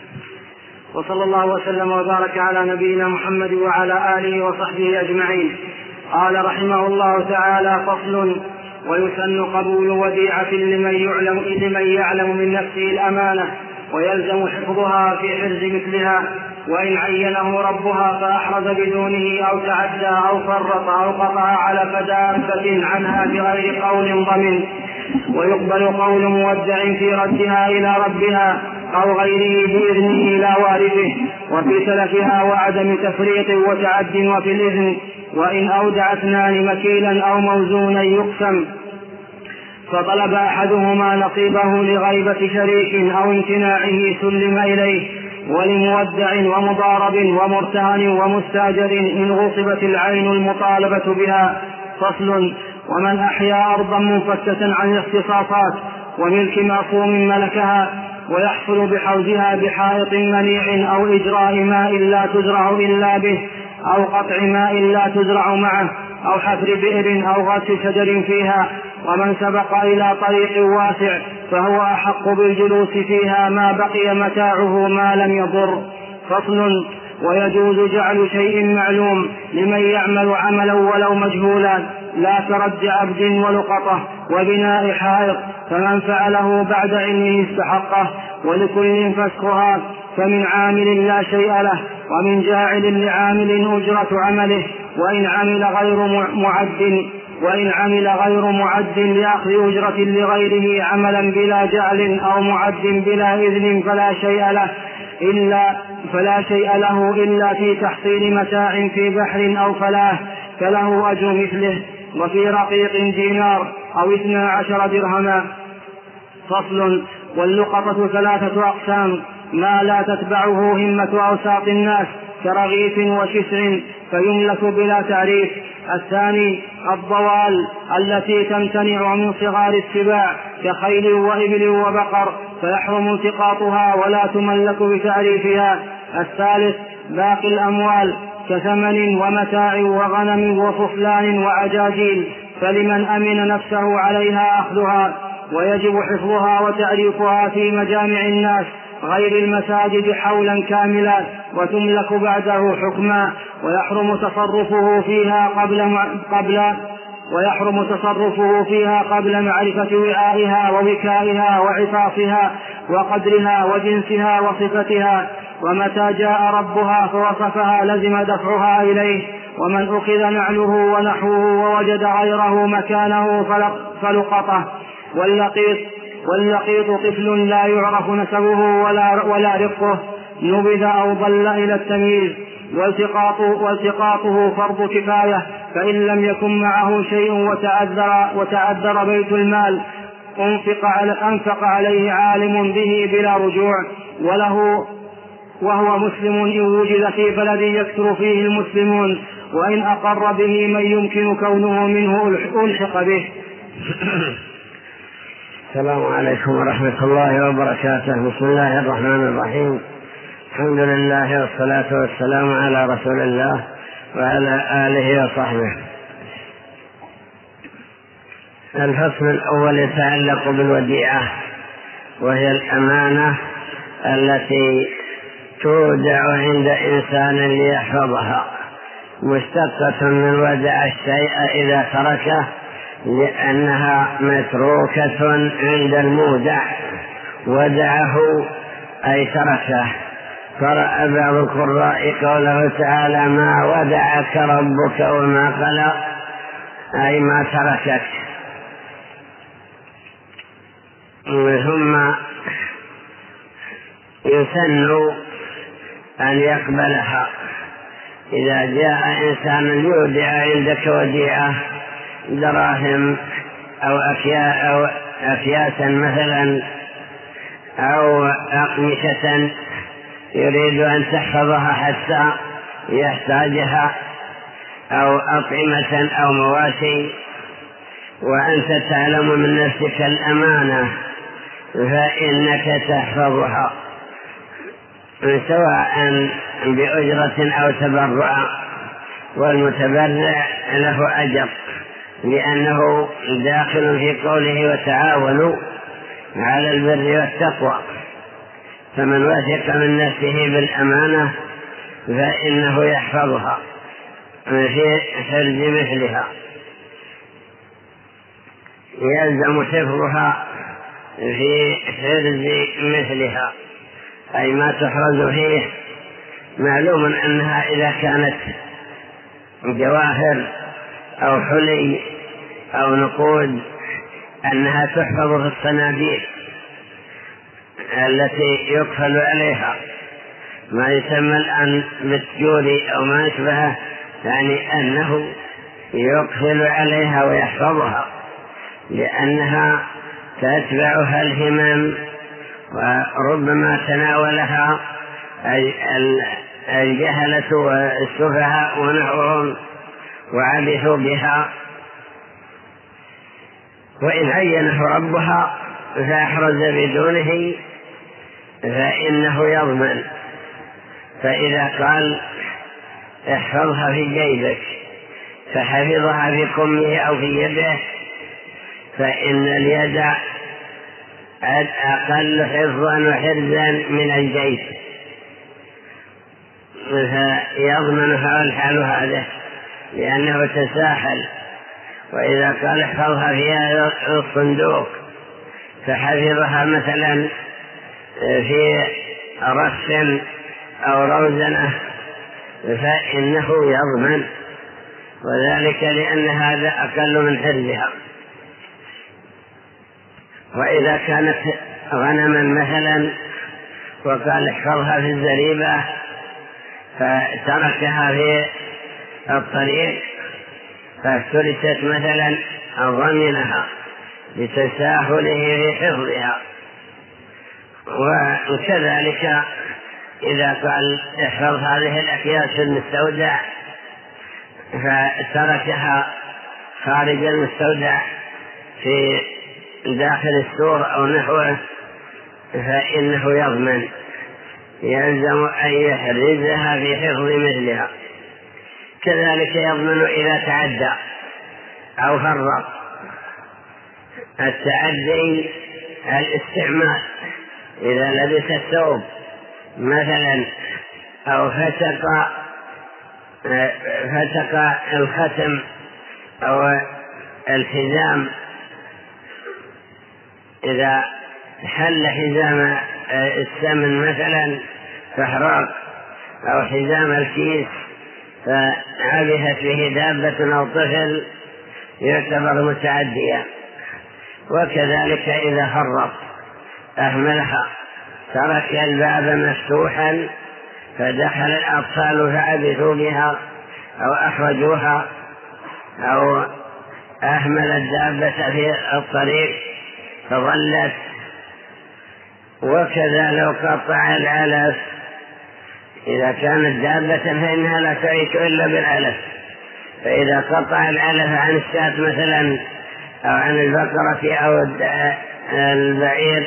وصلى الله وسلم وبارك على نبينا محمد وعلى آله وصحبه أجمعين. قال رحمه الله تعالى: فصل: ويسن قبول وديعة لمن يعلم, لمن يعلم من نفسه الأمانة ويلزم حفظها في حرز مثلها، وإن عينه ربها فأحرز بدونه أو تعدى أو فرط أو قطع على فدابة عنها بغير قول ضمن. ويقبل قول مودع في ردها إلى ربها أو غيره بإذنه إلى وارثه، وفي تلفها وعدم تفريط وتعد وفي الإذن. وإن أودع اثنان مكيلا أو موزونا يقسم فطلب أحدهما نصيبه لغيبة شريك أو امتناعه سلم إليه، ولمودع ومضارب ومرتهن ومستاجر إن غصبت العين المطالبة بها. فصل: ومن أحيا أرضا منفكة عن الاختصاصات وملك معصوم ملكها ويحصل بحوزها بحائط منيع أو إجراء ماء لا تزرع إلا به أو قطع ماء لا تزرع معه أو حفر بئر أو غرس شجر فيها، ومن سبق إلى طريق واسع فهو أحق بالجلوس فيها ما بقي متاعه ما لم يضر. فصل: ويجوز جعل شيء معلوم لمن يعمل عملا ولو مجهولا، لا كرد عبد ولقطة وبناء حائط، فمن فعله بعد علمه استحقه، ولكل فسخها، فمن عامل لا شيء له، ومن جاعل لعامل أجرة عمله، وإن عمل غير معد وإن عمل غير معد لأخذ أجرة لغيره عملا بلا جعل أو معد بلا إذن فلا شيء له إلا فلا شيء له إلا في تحصيل متاع في بحر أو فلاه، فله أجر مثله، وفي رقيق دينار أو اثنا عشر درهما. فصل: واللقطة ثلاثة أقسام: ما لا تتبعه همة أوساط الناس كرغيف وشسع فيملك بلا تعريف. الثاني الضوال التي تمتنع من صغار السباع كخيل وإبل وبقر فيحرم التقاطها ولا تملك بتعريفها. الثالث باقي الأموال كثمن ومتاع وغنم وفصلان وعجاجيل، فلمن أمن نفسه عليها أخذها، ويجب حفظها وتعريفها في مجامع الناس غير المساجد حولا كاملا، وتملك بعده حكما، ويحرم تصرفه فيها قبل قبل ويحرم تصرفه فيها قبل معرفة وعائها ووكائها وعفافها وقدرها وجنسها وصفتها، ومتى جاء ربها فوصفها لزم دفعها إليه. ومن أخذ نعله ونحوه ووجد غيره مكانه فلقطه. واللقيط واللقيط طفل لا يعرف نسبه ولا, ولا رقه، نبذ أو ضل إلى التمييز، والتقاط والتقاطه فرض كفاية، فإن لم يكن معه شيء وتعذر, وتعذر بيت المال أنفق, على أنفق عليه عالم به بلا رجوع، وله وهو مسلم إن وجد في بلد يكثر فيه المسلمون، وإن أقر به من يمكن كونه منه ألحق به. السلام عليكم ورحمة الله وبركاته. بسم الله الرحمن الرحيم. الحمد لله والصلاة والسلام على رسول الله وعلى آله وصحبه. الفصل الأول يتعلق بالوديعة، وهي الأمانة التي تودع عند إنسان ليحفظها، مشتقة من ودع الشيء إذا تركه، لأنها متروكة عند المودع. ودعه أي تركه. قرأ بعض القراء قوله تعالى: ما ودعك ربك وما قلى، أي ما تركك. ثم يسن أن يقبلها. إذا جاء إنسان يودع عندك وديعة دراهم أو أكياسا مثلا أو أقمشة يريد أن تحفظها حتى يحتاجها، أو أطعمة أو مواشي، وأنت تعلم من نفسك الأمانة، فإنك تحفظها سواء بأجرة أو تبرع، والمتبرع له أجر لأنه داخل في قوله: وتعاونوا على البر والتقوى. فمن وثق من نفسه بالأمانة فإنه يحفظها في حرز مثلها، يلزم حفظها في حرز مثلها، أي ما تحرز فيه. معلوم أنها إذا كانت جواهر أو حلي أو نقود أنها تحفظ في الصناديق التي يقفل عليها، ما يسمى الآن بالتجوري أو ما يشبهه، يعني أنه يقفل عليها ويحفظها، لأنها تتبعها الهمم، وربما تناولها الجهلة والسفهاء ونحوهم وعبثوا بها، وإن عينه ربها فأحرز بدونه فإنه يضمن. فإذا قال احفظها في جيبك فحفظها في كمه أو في يده، فإن اليد أقل حفظا وحرزا من الجيب، فيضمنها الحال هذا لأنه تساهل. وإذا قال احفظها في الصندوق فحفظها مثلا في رش أو روزنة فإنه يضمن، وذلك لأن هذا أقل من حرزها. وإذا كانت غنما مثلا وقال احفظها في الزريبة فتركها في الطريق فافترست مثلا ضمنها لتساهله في حفظها. وكذلك إذا قال احفظ هذه الأكياس في المستودع فتركها خارج المستودع في داخل السور أو نحوه فإنه يضمن، يلزم أن يحرزها في حفظ مثلها. كذلك يضمن إذا تعدى أو فرط. التعدي الاستعمال، إذا لبس الثوب مثلا أو فتق فتق الختم أو الحزام، إذا حل حزام السمن مثلا فاحراق أو حزام الكيس فعبثت به دابة أو طفل يعتبر متعديا. وكذلك إذا فرط أهملها، ترك الباب مفتوحا فدخل الأطفال فعبثوا بها أو أخرجوها، أو أهمل الدابة في الطريق فظلت. وكذا لو قطع العلف، إذا كانت دابة فإنها لا تعيش إلا بالعلف، فإذا قطع العلف عن الشاة مثلا أو عن البقرة أو البعير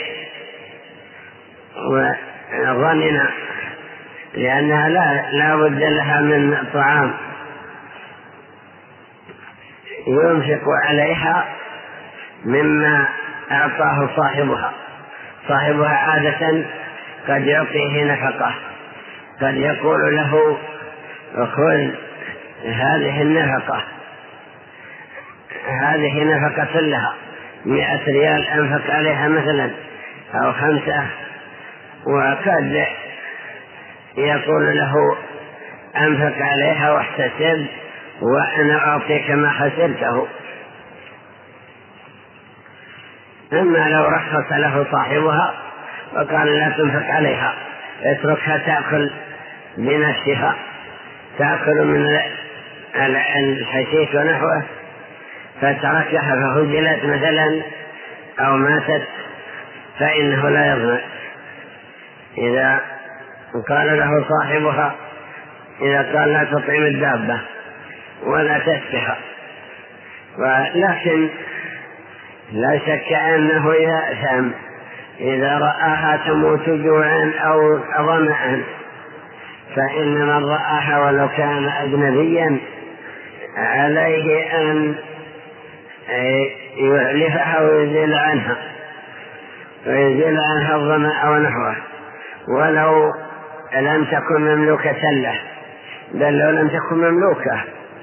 وظننا لأنها لا, لا بد لها من طعام، ينفق عليها مما أعطاه صاحبها. صاحبها عادة قد يعطيه نفقة، قد يقول له خذ هذه النفقة، هذه نفقة لها مئة ريال أنفق عليها مثلا أو خمسة، وقد يقول له أنفق عليها واحتسب وأنا أعطيك ما حسبته. أما لو رخص له صاحبها وقال لا تنفق عليها، اتركها تأكل بنفسها، تأكل من الحشيش ونحوه، فتركها فهجلت مثلا أو ماتت فإنه لا يضمن. إذا قال له صاحبها، إذا قال لا تطعم الدابة ولا تسقها، ولكن لا شك أنه يأثم إذا رآها تموت جوعا أو ظمأ، فإن من رآها ولو كان أجنبيا عليه أن يعلفها ويزيل عنها ويزيل عنها الظمأ ونحوه. ولو لم تكن مملوكة له، بل لو لم تكن مملوكة.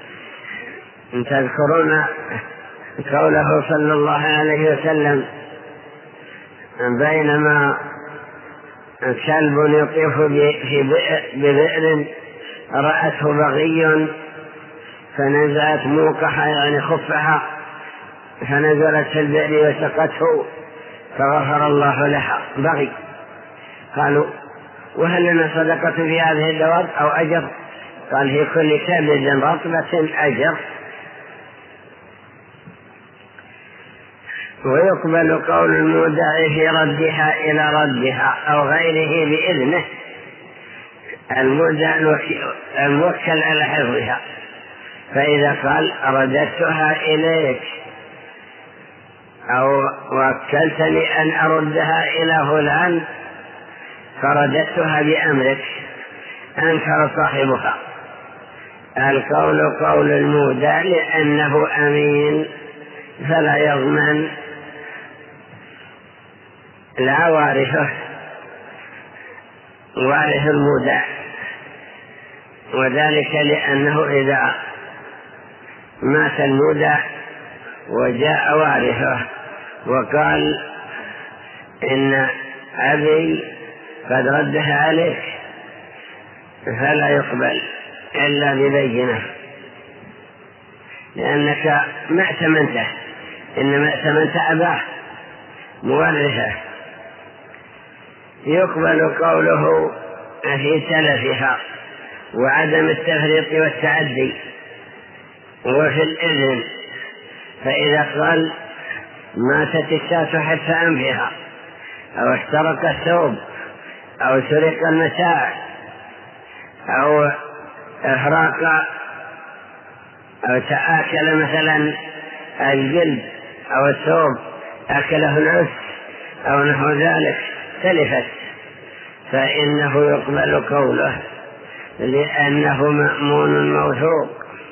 تذكرون قوله صلى الله عليه وسلم: بينما كلب يطيف ببئر رأته بغي فنزلت موقها يعني خفها فنزلت في البئر وسقته فغفر الله لها. بغي. قالوا: وهل لنا صدقة في هذه الدواب أو أجر؟ قال: في كل كبد رطبة أجر. ويقبل قول المودع في ردها إلى ردها أو غيره بإذنه، المودع الموكل على حفظها، فإذا قال: رددتها إليك أو وكلتني أن أردها إلى فلان فرددتها بأمرك، أنكر صاحبها. القول قول المودع لأنه أمين فلا يضمن لا وارثه وارث المودع، وذلك لأنه إذا مات المودع وجاء وارثه وقال: إن أبي قد ردها عليك، فلا يقبل إلا ببينة، لأنك ما ائتمنته، إنما ائتمنت أباه مورثه. يقبل قوله في تلفها وعدم التفريط والتعدي وفي الإذن، فإذا قال: ماتت الشاة حتى أنفها أو احترق الثوب أو سرق المتاع أو احراق أو تآكل مثلا الجلد أو الثوب أكله العس أو نحو ذلك تلفت، فإنه يقبل قوله لأنه مأمون موثوق.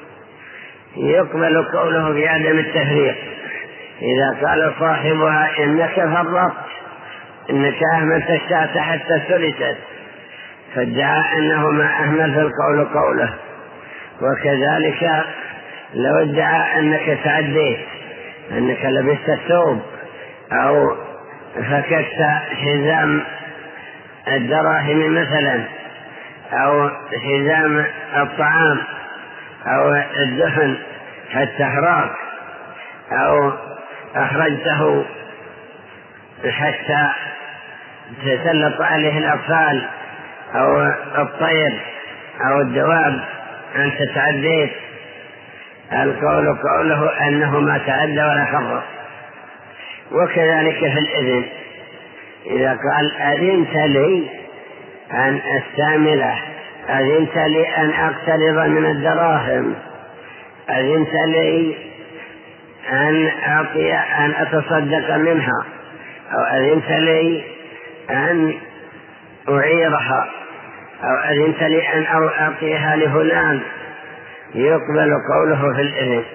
يقبل قوله بعدم التفريط إذا قال صاحبها: إنك فرطت، إنك أهملت الشاة حتى سلست، فادعى أنه ما أهمل في القول قوله. وكذلك لو ادعى أنك تعديت، أنك لبست الثوب أو فككت حزام الدراهم مثلا أو حزام الطعام أو الدهن حتى احراق أو أخرجته حتى تسلط عليه الأطفال أو الطير أو الدواب، أنت تعديت، القول قوله أنه ما تعدى ولا فرط. وكذلك في الإذن إذا قال: أذنت لي أن أستعمله، أذنت لي أن أقترض من الدراهم، أذنت لي أن أعطي أن أتصدق منها، أو أذنت لي أن أعيرها، أو أذنت لي أن أعطيها لفلان، يقبل قوله في الإذن.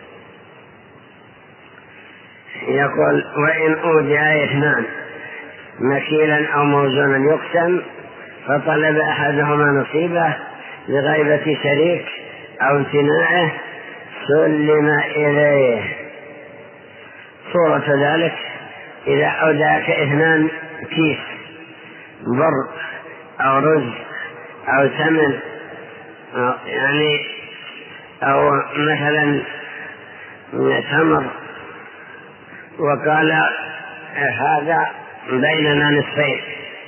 يقول: وإن أودع اثنان مكيلا أو موزونا يقسم فطلب أحدهما نصيبه لغيبة شريك أو امتناعه سلم إليه. صورة ذلك: إذا أودعك اثنان كيس بر أو رز أو ثمن أو يعني أو مثلا تمر، وقال: هذا بيننا نصفين،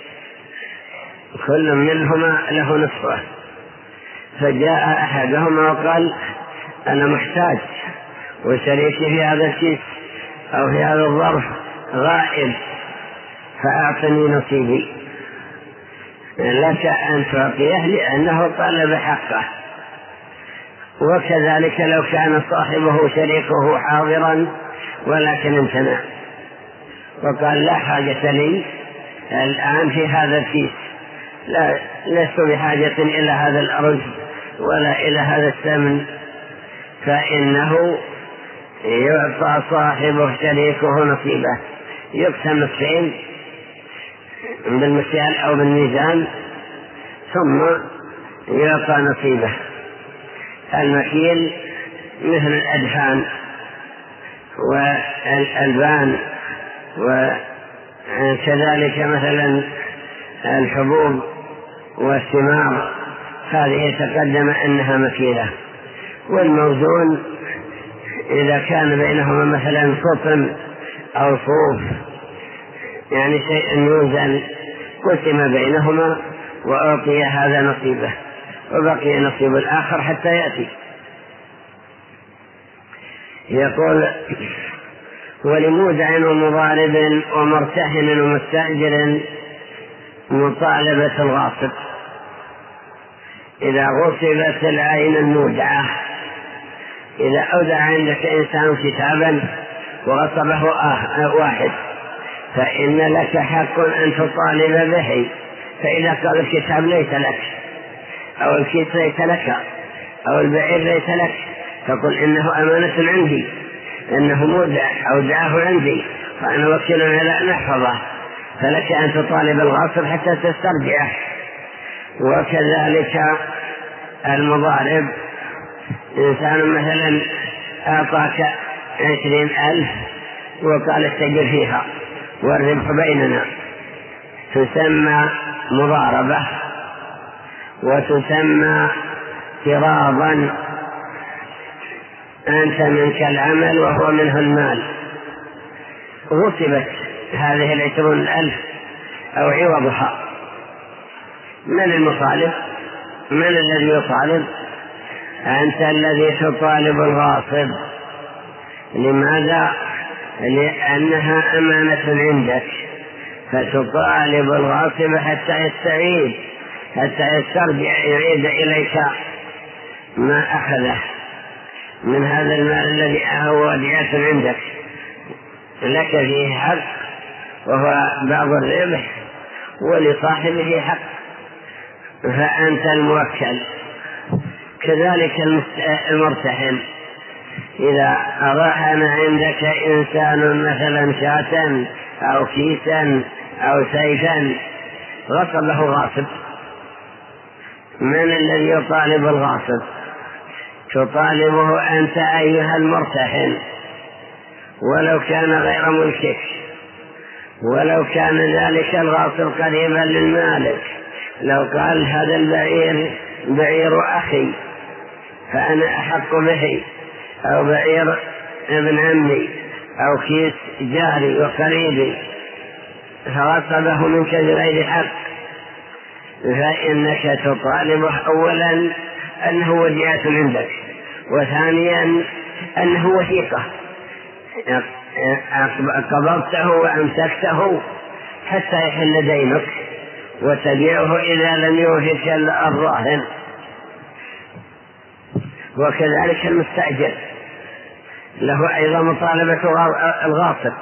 كل منهما له نصفه، فجاء أحدهما وقال: أنا محتاج وشريكي في هذا الكيس أو في هذا الظرف غائب فأعطني نصيبي، لك أن تعطيه لأنه طلب حقه. وكذلك لو كان صاحبه شريكه حاضرا ولكن امتنع وقال: لا حاجة لي الآن في هذا الكيس، لا لست بحاجة إلى هذا الأرز ولا إلى هذا الثمن، فإنه يعطى صاحبه شريكه نصيبه، يقسم نصفين بالمكيال أو بالميزان ثم يعطى نصيبه. المكيل مثل الأدهان والألبان، وكذلك مثلا الحبوب والثمار، هذه تقدم أنها مكيلة. والموزون إذا كان بينهما مثلا قطن أو صوف، يعني شيء يوزن، قسم بينهما وأعطي هذا نصيبه وبقي نصيب الآخر حتى يأتي. يقول: ولمودع ومضارب ومرتهن ومستأجر مطالبة الغاصب. إذا غصبت العين المودعة، إذا أودع عندك إنسان كتابا وغصبه واحد، فإن لك حق أن تطالب به. فإذا قال الكتاب ليس لك، أو الكيس ليس لك، أو البعير ليس لك، فقل إنه أمانة عندي، إنه مودع أودعه عندي وأنا وكيل على أن أحفظه، فلك أن تطالب الغاصب حتى تسترجعه. وكذلك المضارب، إنسان مثلا أعطاك عشرين ألف وقال استجر فيها والربح بيننا، تسمى مضاربة وتسمى قراضا. أنت منك العمل وهو منه المال. غصبت هذه العشرون الألف أو عوضها، من المطالب؟ من الذي يطالب؟ أنت الذي تطالب الغاصب. لماذا؟ لأنها أمانة عندك، فتطالب الغاصب حتى يستعيد، حتى يسترجع، يعيد إليك ما أخذه من هذا المال الذي هو وديعة عندك، لك فيه حق وهو بعض الربح، ولصاحبه حق، فأنت الموكل. كذلك المرتهن، إذا رهن عندك إنسان مثلا شاة أو كيسا أو سيفا غصبه غاصب، من الذي يطالب الغاصب؟ تطالبه أنت أيها المرتهن، ولو كان غير ملكك، ولو كان ذلك الغاصب قريبا للمالك. لو قال هذا البعير بعير أخي فأنا أحق به، أو بعير ابن عمي، أو كيس جاري وقريبي، فغصبه منك بغير حق، فإنك تطالبه أولا أنه وديعة عندك، وثانيا أنه وثيقة قبضته وأمسكته حتى يحل دينك وتبيعه إذا لم يوفك الراهن. وكذلك المستأجر له أيضا مطالبة الغاصب،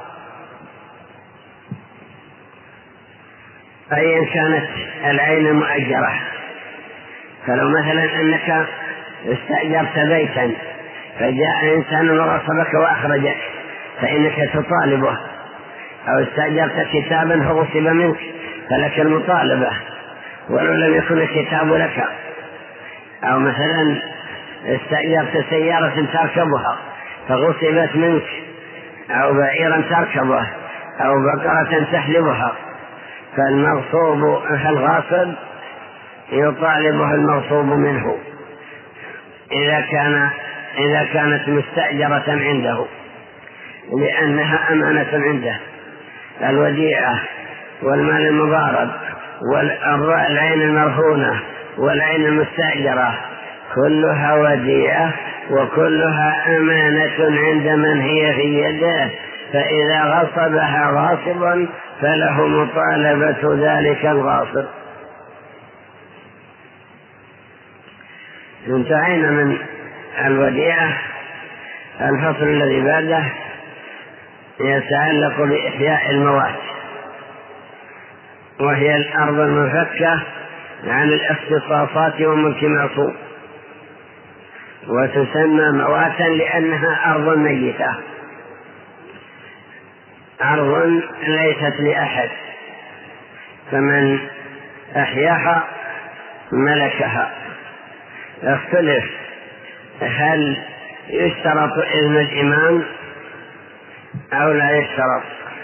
أي إن كانت العين مؤجرة. فلو مثلا أنك استأجرت بيتا فجاء إنسان وغصبك وأخرجك، فإنك تطالبه. أو استأجرت كتابا فغصب منك، فلك المطالبة ولو لم يكن الكتاب لك. أو مثلا استأجرت سيارة تركبها فغصبت منك، أو بعيرا تركبه، أو بقرة تحلبها، فالمغصوب فالغاصب يطالبه المغصوب منه إذا كان إذا كانت مستأجرة عنده، لأنها أمانة عنده. الوديعة والمال المضارب والعين المرهونة والعين المستأجرة كلها وديعة وكلها أمانة عند من هي في يده، فإذا غصبها غاصب فله مطالبة ذلك الغاصب. انتهينا من الوديعة. الفصل الذي بعده يتعلق بإحياء الموات، وهي الأرض المنفكة عن الاختصاصات وملك معصوم، وتسمى مواتا لأنها أرض ميتة، أرض ليست لأحد، فمن أحياها ملكها. اختلف هل يشترط إذن الإمام أو لا يشترط.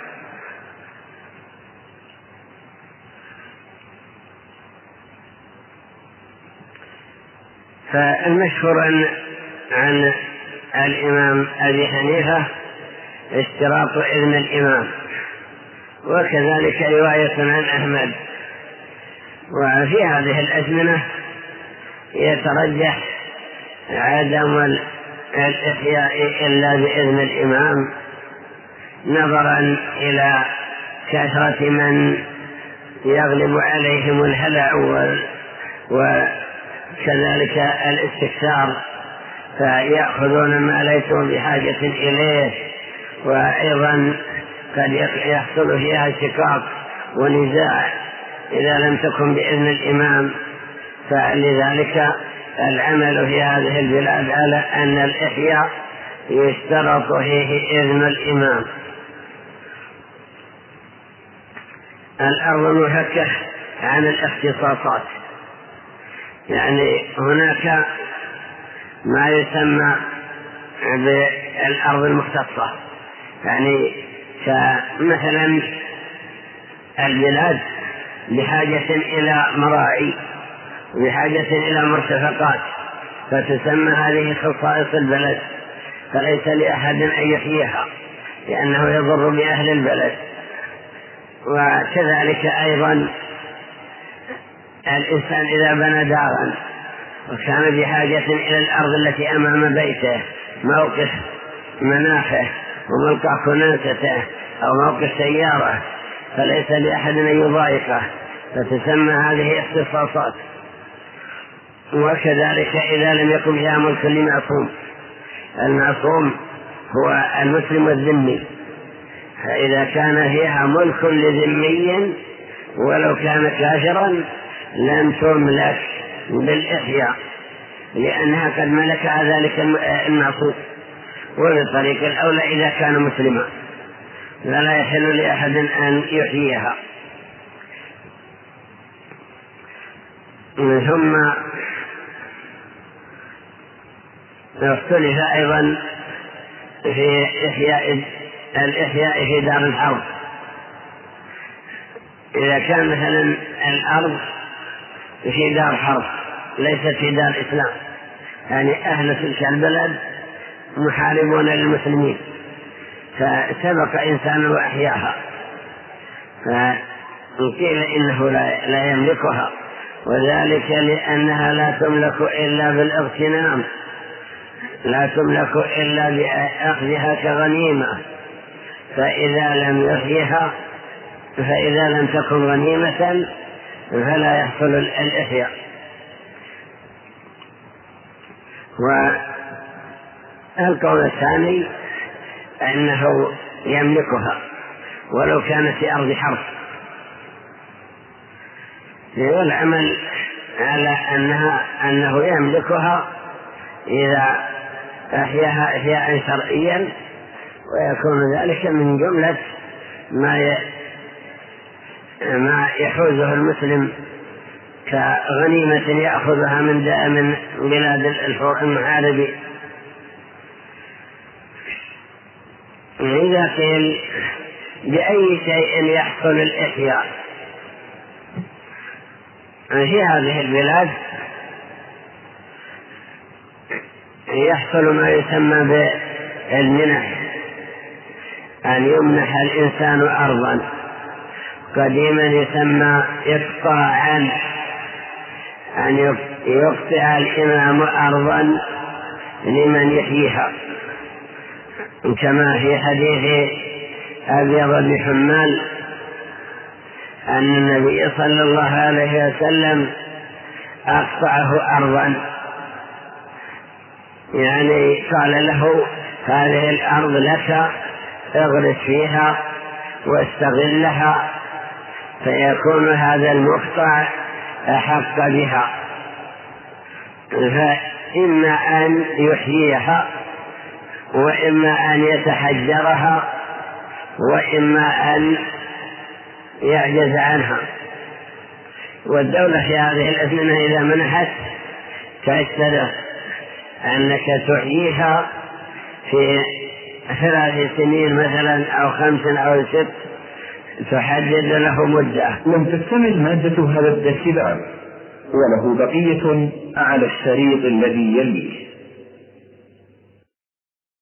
فالمشهور عن الإمام أبي حنيفة اشتراط إذن الإمام، وكذلك رواية عن أحمد. وفي هذه الأزمنة يترجح عدم الإحياء إلا بإذن الإمام، نظرا إلى كثرة من يغلب عليهم الهلع وكذلك الاستكثار، فيأخذون ما ليسوا بحاجة إليه، وأيضا قد يحصل فيها شقاق ونزاع إذا لم تكن بإذن الإمام. فلذلك العمل في هذه البلاد على أن الإحياء يشترط فيه إذن الإمام. الأرض منفكة عن الاختصاصات، يعني هناك ما يسمى بالأرض المختصة، يعني كمثلا البلاد بحاجة إلى مراعي بحاجة إلى مرتفقات، فتسمى هذه خصائص البلد، فليس لأحد أن يحييها لأنه يضر بأهل البلد. وكذلك أيضا الإنسان إذا بنى دارا وكان بحاجة إلى الأرض التي أمام بيته، موقف منافه وملقى كناسته أو موقف سيارة، فليس لأحد أن يضايقه، فتسمى هذه اختصاصات. وكذلك إذا لم يكن فيها ملك لمعصوم، المعصوم هو المسلم الذمي، فإذا كان فيها ملك لذمي ولو كان كافرا لم تملك بالإحياء، لأنها قد ملكها ذلك المعصوم. وبالطريق الأولى إذا كان مسلما فلا يحل لأحد أن يحييها. ثم اختلف أيضا في إحياء الإحياء في دار الحرب. إذا كان مثلا الأرض في دار حرب ليست في دار إسلام، يعني أهل تلك البلد محاربون للمسلمين، فسبق إنسان وأحياها، فقيل إنه لا يملكها، وذلك لأنها لا تملك إلا بالاغتنام، لا تملك إلا بأخذها كغنيمة، فإذا لم يحيها فإذا لم تكن غنيمة فلا يحصل الإحياء. والقول الثاني أنه يملكها ولو كانت في أرض حرب، والعمل على أنها أنه يملكها إذا أحياها إحياء شرعيا، ويكون ذلك من جملة ما ما يحوزه المسلم كغنيمة يأخذها من من بلاد المحارب. إذا قيل بأي شيء يحصل الإحياء في هذه البلاد، يحصل ما يسمى بالمنح، أن يمنح الإنسان أرضا، قديما يسمى إقطاعا، أن يقطع الإمام أرضا لمن يحييها، كما في حديث أبيض بن حمال أن النبي صلى الله عليه وسلم أقطعه أرضا، يعني قال له هذه الأرض لك، اغرس فيها واستغلها، فيكون هذا المقطع أحق بها، فإما أن يحييها وإما أن يتحجرها وإما أن يعجز عنها، والدولة في هذه الأزمنة إذا منحت تشترط أنك تحييها في ثلاث سنين مثلا أو خمس أو ست، تحدد له مدة. لم تكتمل مادة هذا الدرس بعد، وله بقية على الشريط الذي يليه.